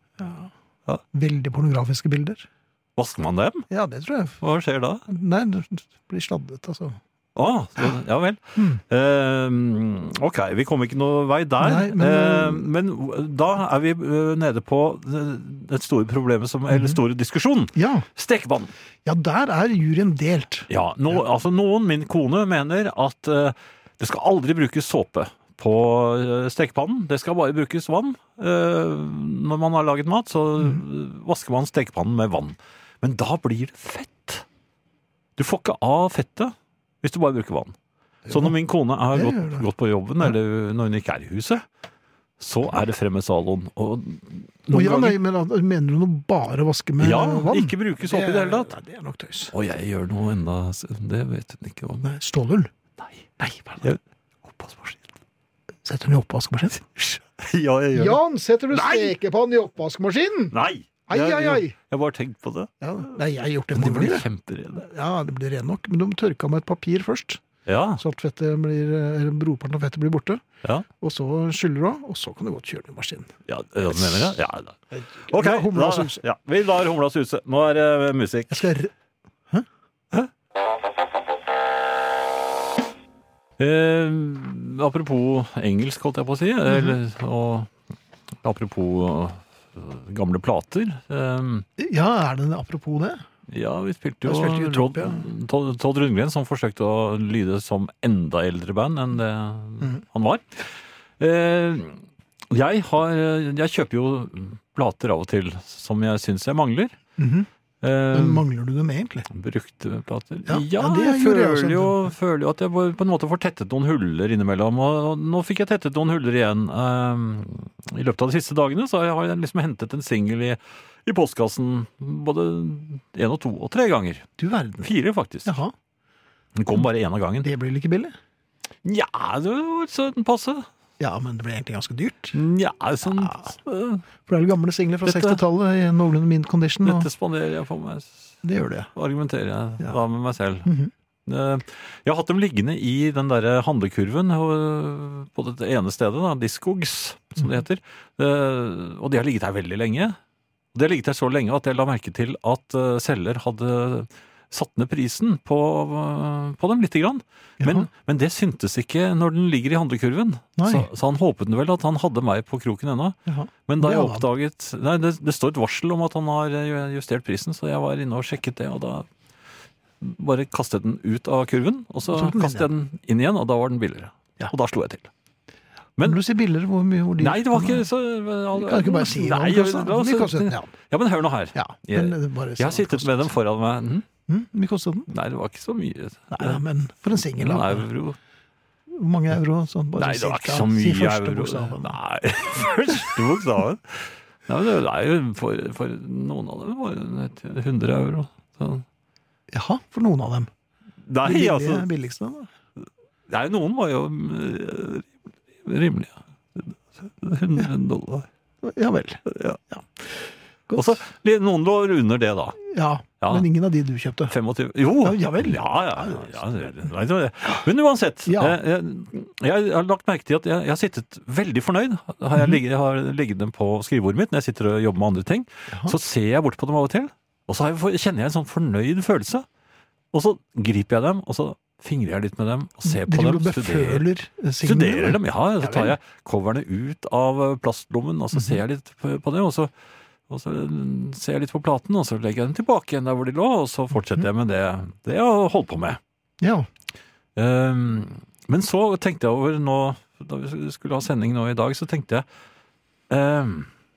Veldig pornografiske bilder. Vasker man dem? Ja, det tror jeg. Hva skjer da? Nei, det blir sladdet, altså. Å, så- ja vel. Hmm. Eh, ok, vi kommer ikke noe vei der. Nei, men- Eh, men da er vi eh, nede på det, det store problemet, som, Mhm. eller store diskusjonen. Ja, Stekepann. ja, der er juryen delt. Ja, nå, altså noen, min kone, mener at eh, det skal aldri brukes såpe på eh, stekepannen. Det skal bare brukes vann. Eh, når man har laget mat, så Mhm. vasker man stekepannen med vann. Men da blir det fett. Du får ikke av fettet hvis du bare bruker vann. Så når min kone har det gått, gjør det. gått på jobben, eller når hun ikke er i huset, så er det frem med saloen. Og Å, noen ja, nei, ganger, men at- mener du nå bare vaske med ja, vann? ikke bruke såpe i det hele tatt. Nei, det er nok tøys. Og jeg gjør noe enda, det vet hun ikke om. Nei, stålull. Nei, Nei, hva er det? jeg, oppvaskmaskin. Setter den i oppvaskmaskin? Ja, jeg gjør det. Jan, setter du Nei! stekepann i oppvaskmaskinen? Nei! Ai, Jeg- ai, ai. Jeg har bare tenkt på det. Ja, nei, jeg har gjort det Men de mange blir ganger. kjemperene. Ja, det blir ren nok. Men de tørka med et papir først, Ja, så at fettet blir, eller brorparten av fettet blir borte. ja. Og så skyller du av, og så kan du godt kjøre den i maskinen. Ja, ja, du mener det? Ja, da. Ok, La humla da, suse. ja, vi lar humla suse. Nå er det musikk. Jeg skal... re- Eh, apropos engelsk, holdt jeg på å si, eller, og apropos eh, gamle plater. Eh, Ja, er det apropos det? ja, vi spilte jo Ja, spilte Todd, Utopia. Todd, Todd Rundgren, som forsøkte å lyde som enda eldre band enn det han var. Eh, jeg, har, jeg kjøper jo plater av og til som jeg syns jeg mangler. Mhm. Eh, Men mangler du dem egentlig? Brukte plater? Ja, Ja, ja, det jeg gjorde jeg føler også. jo, føler jo at jeg på en måte får tettet noen huller innimellom. Og og nå fikk jeg tettet noen huller igjen. Eh, I løpet av de siste dagene så har jeg liksom hentet en singel i, i postkassen både en og to og tre ganger. Du verden. Fire, faktisk. Jaha, Den kom bare én av gangen. det blir like billig? Ja, det var sånn passe. Ja, men det blir egentlig ganske dyrt. Ja, sånn Ja. eh, For det er jo gamle singler fra Dette- sekstitallet i noenlunde mint condition, og Dette spanderer jeg på meg. det gjør det. Argumenterer jeg Ja. da med meg selv. Mhm. Eh, Jeg har hatt dem liggende i den der handlekurven øh, på det ene stedet, da, Discogs, som det heter. Eh, Og de har ligget her veldig lenge. De har ligget her så lenge at jeg la merke til at øh, selger hadde satt ned prisen på, på dem litt grann. Men, men det syntes ikke når den ligger i handlekurven. Så, så han håpet vel at han hadde meg på kroken ennå. Men da jeg oppdaget nei, det, det står et varsel om at han har justert prisen, så jeg var inne og sjekket det, og da bare kastet den ut av kurven, og så, så kastet jeg den inn igjen, og da var den billigere. Ja. Og da slo jeg til. Men når du sier billigere, hvor mye hvor dyrt? Nei, det var ikke så Du kan ikke bare si nei, det. Mye kostet den, ja. Ja, men hør nå her. Ja, jeg, bare, jeg har sittet med dem foran meg. Hm? Hm? Mye kostet den? Nei, det var ikke så mye. Nei, men for en singel. En euro. Hvor mange euro? Sånn, bare nei, det var cirka. ikke så mye si første euro. Bokstaven. Nei, første bokstaven. Nei, men det er jo for, for noen av dem var det hundre euro. Så. Jaha, for noen av dem. Nei, De billige, altså. billigste da? Nei, noen var jo rimelige. hundre dollar. Ja vel. Ja. Ja. Og så noen lå under det da. Ja, ja, men ingen av de du kjøpte. femogtyve. Jo, ja, ja vel. Ja, ja, ja, ja. Men uansett, ja. jeg, jeg, jeg har lagt merke til at jeg, jeg har sittet veldig fornøyd. Har jeg, ligget, jeg har ligget dem på skrivebordet mitt når jeg sitter og jobber med andre ting. Jaha. Så ser jeg bort på dem av og til, og så jeg, kjenner jeg en sånn fornøyd følelse. Og så griper jeg dem, og så fingrer jeg litt med dem og ser på dem. Studerer, studerer dem, ja. Så tar jeg coverne ut av plastlommen, og så ser jeg litt på, på det, og så, og så ser jeg litt på platen, og så legger jeg dem tilbake igjen der hvor de lå, og så fortsetter jeg med det, det jeg har holdt på med. Ja. Um, men så tenkte jeg over nå, da vi skulle ha sending nå i dag, så tenkte jeg um,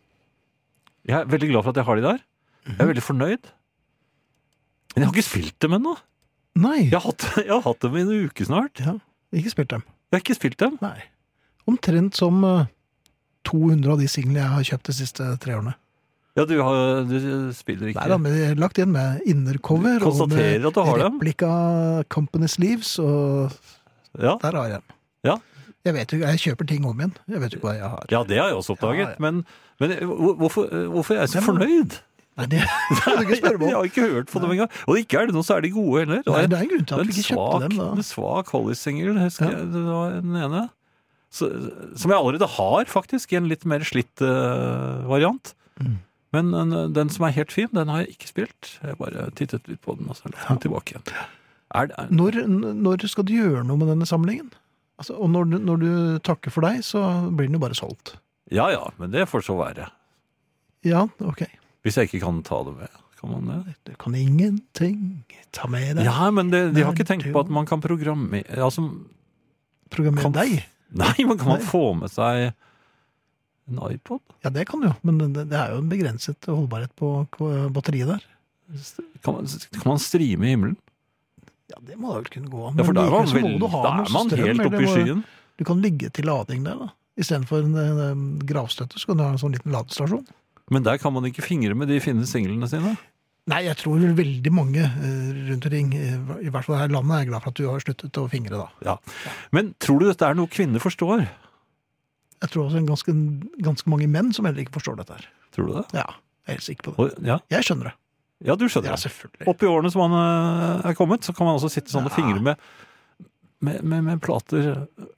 jeg er veldig glad for at jeg har de der. Jeg er veldig fornøyd. Men jeg har ikke spilt dem ennå. Nei. Jeg har, hatt, jeg har hatt dem i en uke snart. Ja, ikke spilt dem. Jeg har ikke spilt dem. Nei. Omtrent som uh, to hundre av de singlene jeg har kjøpt de siste tre årene. Ja, du, har, du spiller ikke. Nei da, men jeg har lagt inn med innercover og med at du har replika Company Sleeves, og ja. Der har jeg dem. Ja. Jeg vet jo, jeg kjøper ting om igjen. Jeg vet jo hva jeg har. Ja, det har jeg også oppdaget. Ja, ja. Men, men hvorfor, hvorfor er jeg så Nei, fornøyd? Nei, det kan du ikke spørre meg om. Jeg har ikke hørt på dem engang. Og ikke er det noe særlig gode heller. Nei, det er en grunn til at vi ikke svak, kjøpte dem da. En svak Hollis-singel, husker ja. jeg, det var den ene. Så, som jeg allerede har, faktisk, i en litt mer slitt uh, variant. Mm. Men uh, den som er helt fin, den har jeg ikke spilt. Jeg bare tittet litt på den, og så lagt den tilbake igjen. Er det, er... Når, når skal du gjøre noe med denne samlingen? Altså, og når, når du takker for deg, så blir den jo bare solgt. Ja, ja, men det får så være. Ja, ok. Hvis jeg ikke kan ta det med, kan man det? Du kan ingenting ta med deg. Ja, men det, de har ikke tenkt på at man kan programmere... Altså, programmere kan, deg? Nei, men kan man få med seg en iPod? Ja, det kan du jo, men det, det er jo en begrenset holdbarhet på batteriet der. Kan man, kan man streame i himmelen? Ja, det må da vel kunne gå. Ja, for da er man, vel, da er man strøm, helt oppe i skyen. Du kan ligge til lading der da. I stedet for en, en gravstøtte, så kan du ha en sånn liten ladestasjon. Men der kan man ikke fingre med de fine singlene sine? Nei, jeg tror vel veldig mange uh, rundt omkring, uh, i hvert fall her i landet, er glad for at du har sluttet å fingre da. Ja. Men tror du dette er noe kvinner forstår? Jeg tror også en ganske, ganske mange menn som heller ikke forstår dette her. Tror du det? Ja, jeg er helt sikker på det. Og, ja. Jeg skjønner det. Ja, du skjønner det. Ja, selvfølgelig. Opp i årene som man uh, er kommet, så kan man også sitte sånn og fingre med, med, med, med plater...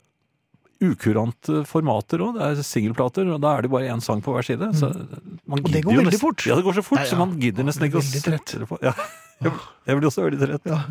ukurante formater også. Det er singelplater, og da er det bare en sang på hver side. Så man og det går veldig nesten, fort. Ja, det går så fort, ja, ja. så man gidder nesten ikke å sette det på. Ja, jeg, jeg blir også veldig trett. Ja,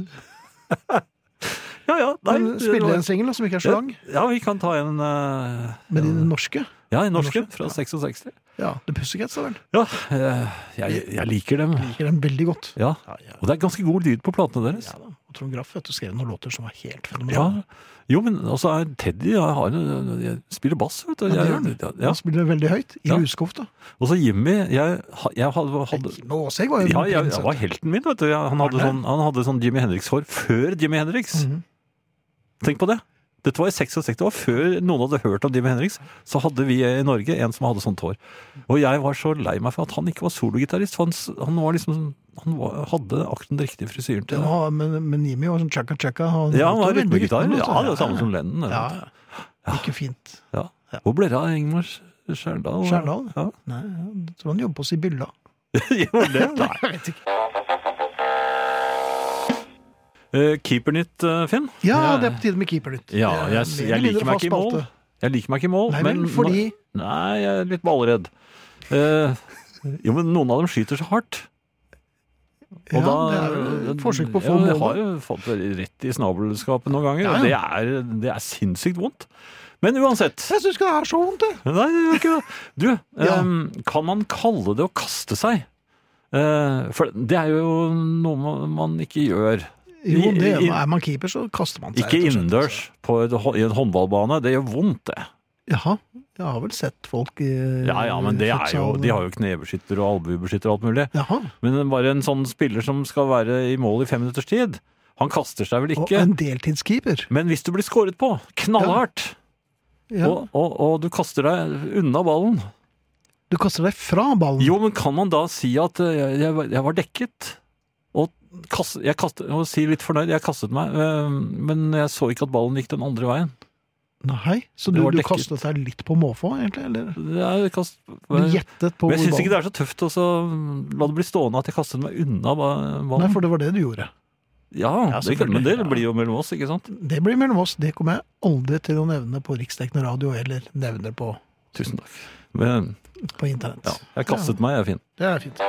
ja. ja nei, spille en singel som ikke er så lang. Ja, ja, vi kan ta en... Uh, Med de norske? Ja, i norske, fra seksogseksti. Ja, The Pussycats da vel? Ja, jeg, jeg, jeg liker dem. Jeg liker dem veldig godt. Ja, og det er ganske god lyd på platene deres. Ja da, og Trond Graff vet du skrev noen låter som var helt fenomenale. Ja, jo, men også er Teddy, jeg, har, jeg spiller bass, vet du. Ja, jeg, ja. Han spiller veldig høyt, i ja. Huskofta. Og så Jimmy, jeg, jeg hadde... hadde Jimmy Åseg var jo ja, jeg, jeg var helten min, vet du. Jeg, han, hadde sånn, han hadde sånn Jimi Hendrix-hår før Jimi Hendrix. Mm-hmm. Tenk på det. Dette var i seksogseksti, det var før noen hadde hørt om Jimi Hendrix, så hadde vi i Norge en som hadde sånt hår. Og jeg var så lei meg for at han ikke var sologitarist, for han, han var liksom, han var, hadde akkurat den riktige frisyren til det. Ja, men, men Jimmy var sånn tjaka-tjaka. Ja, han var rytmegitar. Ja, det var samme som Lennon. Ja, ja. Ikke fint. Ja. Hvor ble det av Ingmar Skjærdal? Skjærdal? Ja. Nei, jeg tror han jobber på Sibylla. Gjorde det? Nei, jeg vet ikke. Uh, Keepernytt, uh, Finn? Ja, det er på tide med Keepernytt. Ja, jeg, jeg, jeg liker meg ikke i mål. Jeg liker meg ikke i mål. Nei, men fordi... Nei, jeg er litt ballredd. Uh, jo, men noen av dem skyter så hardt. Og Ja, da, det er jo et forsøk på å få ja, jeg målet. har jo fått veldig rett i snabelskapet noen ganger, Ja, og det ja. er, det er sinnssykt vondt. Men uansett, Jeg synes ikke det er så vondt, det. nei, det er ikke det. Du, Ja. em, kan man kalle det å kaste seg? Eh, for det er jo noe man, man ikke gjør. Jo, det, I- i- er man keeper, så kaster man seg. Ikke rett og slett. innendørs på et, hå- i en håndballbane. Det gjør vondt, det. Jaha, jeg har vel sett folk i Ja, ja, men det er jo, futsal- de har jo knebeskytter og albuebeskytter og alt mulig. Jaha, Men bare en sånn spiller som skal være i mål i fem minutters tid, han kaster seg vel og ikke. en deltidskeeper. Men hvis du blir skåret på, knallhardt, Ja. og, og, og du kaster deg unna ballen, Du kaster deg fra ballen. jo, men kan man da si at eh, jeg, jeg, var- jeg var dekket? Og, kast, jeg kastet, og si litt fornøyd, jeg kastet meg, eh, men jeg så ikke at ballen gikk den andre veien. Nei, så Det du, var du dekket. kastet deg litt på måfå, egentlig? Eller? Det er, kast, Du gjettet på men jeg hvor syns ikke det ballen... er så tøft å så la det bli stående at jeg kastet meg unna ba- ballen. Nei, for det var det du gjorde. Ja, Ja, det, kan- men det selvfølgelig. blir jo mellom oss, ikke sant? Det blir mellom oss. Det kommer jeg aldri til å nevne på riksdekkende radio, eller nevne på, Tusen takk. Men på internett. ja, jeg kastet meg, jeg er fin. Det er fint.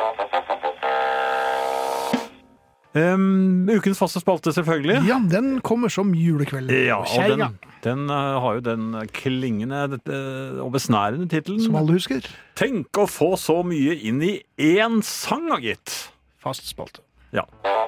Um, ukens faste spalte, selvfølgelig. Ja, den kommer som julekveld. Ja, og Kjerringa, den, den eh, har jo den klingende eh, og besnærende tittelen. som alle husker. Tenk å få så mye inn i én sang, da, gitt. Fast spalte. Ja.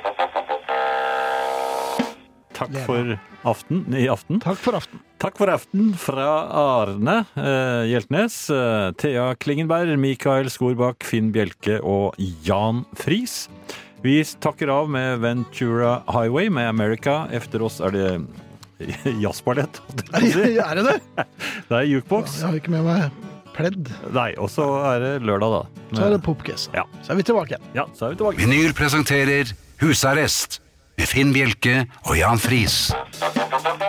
Takk Lena. for aften i aften. Takk for aften. Takk for aften fra Arne eh, Hjeltnes, eh, Thea Klingenberg, Mikael Skorbakk, Finn Bjelke og Jan Friis. Vi takker av med Ventura Highway med America. Efter oss er det jazzballett. Er er det det? Det er jukebox. Jeg har ikke med meg pledd. Nei, og så er det lørdag, da. Så er det popkiss. Ja. Så er vi tilbake igjen. Ja, så er vi tilbake. Vinyl presenterer Husarrest med Finn Bjelke og Jan Friis.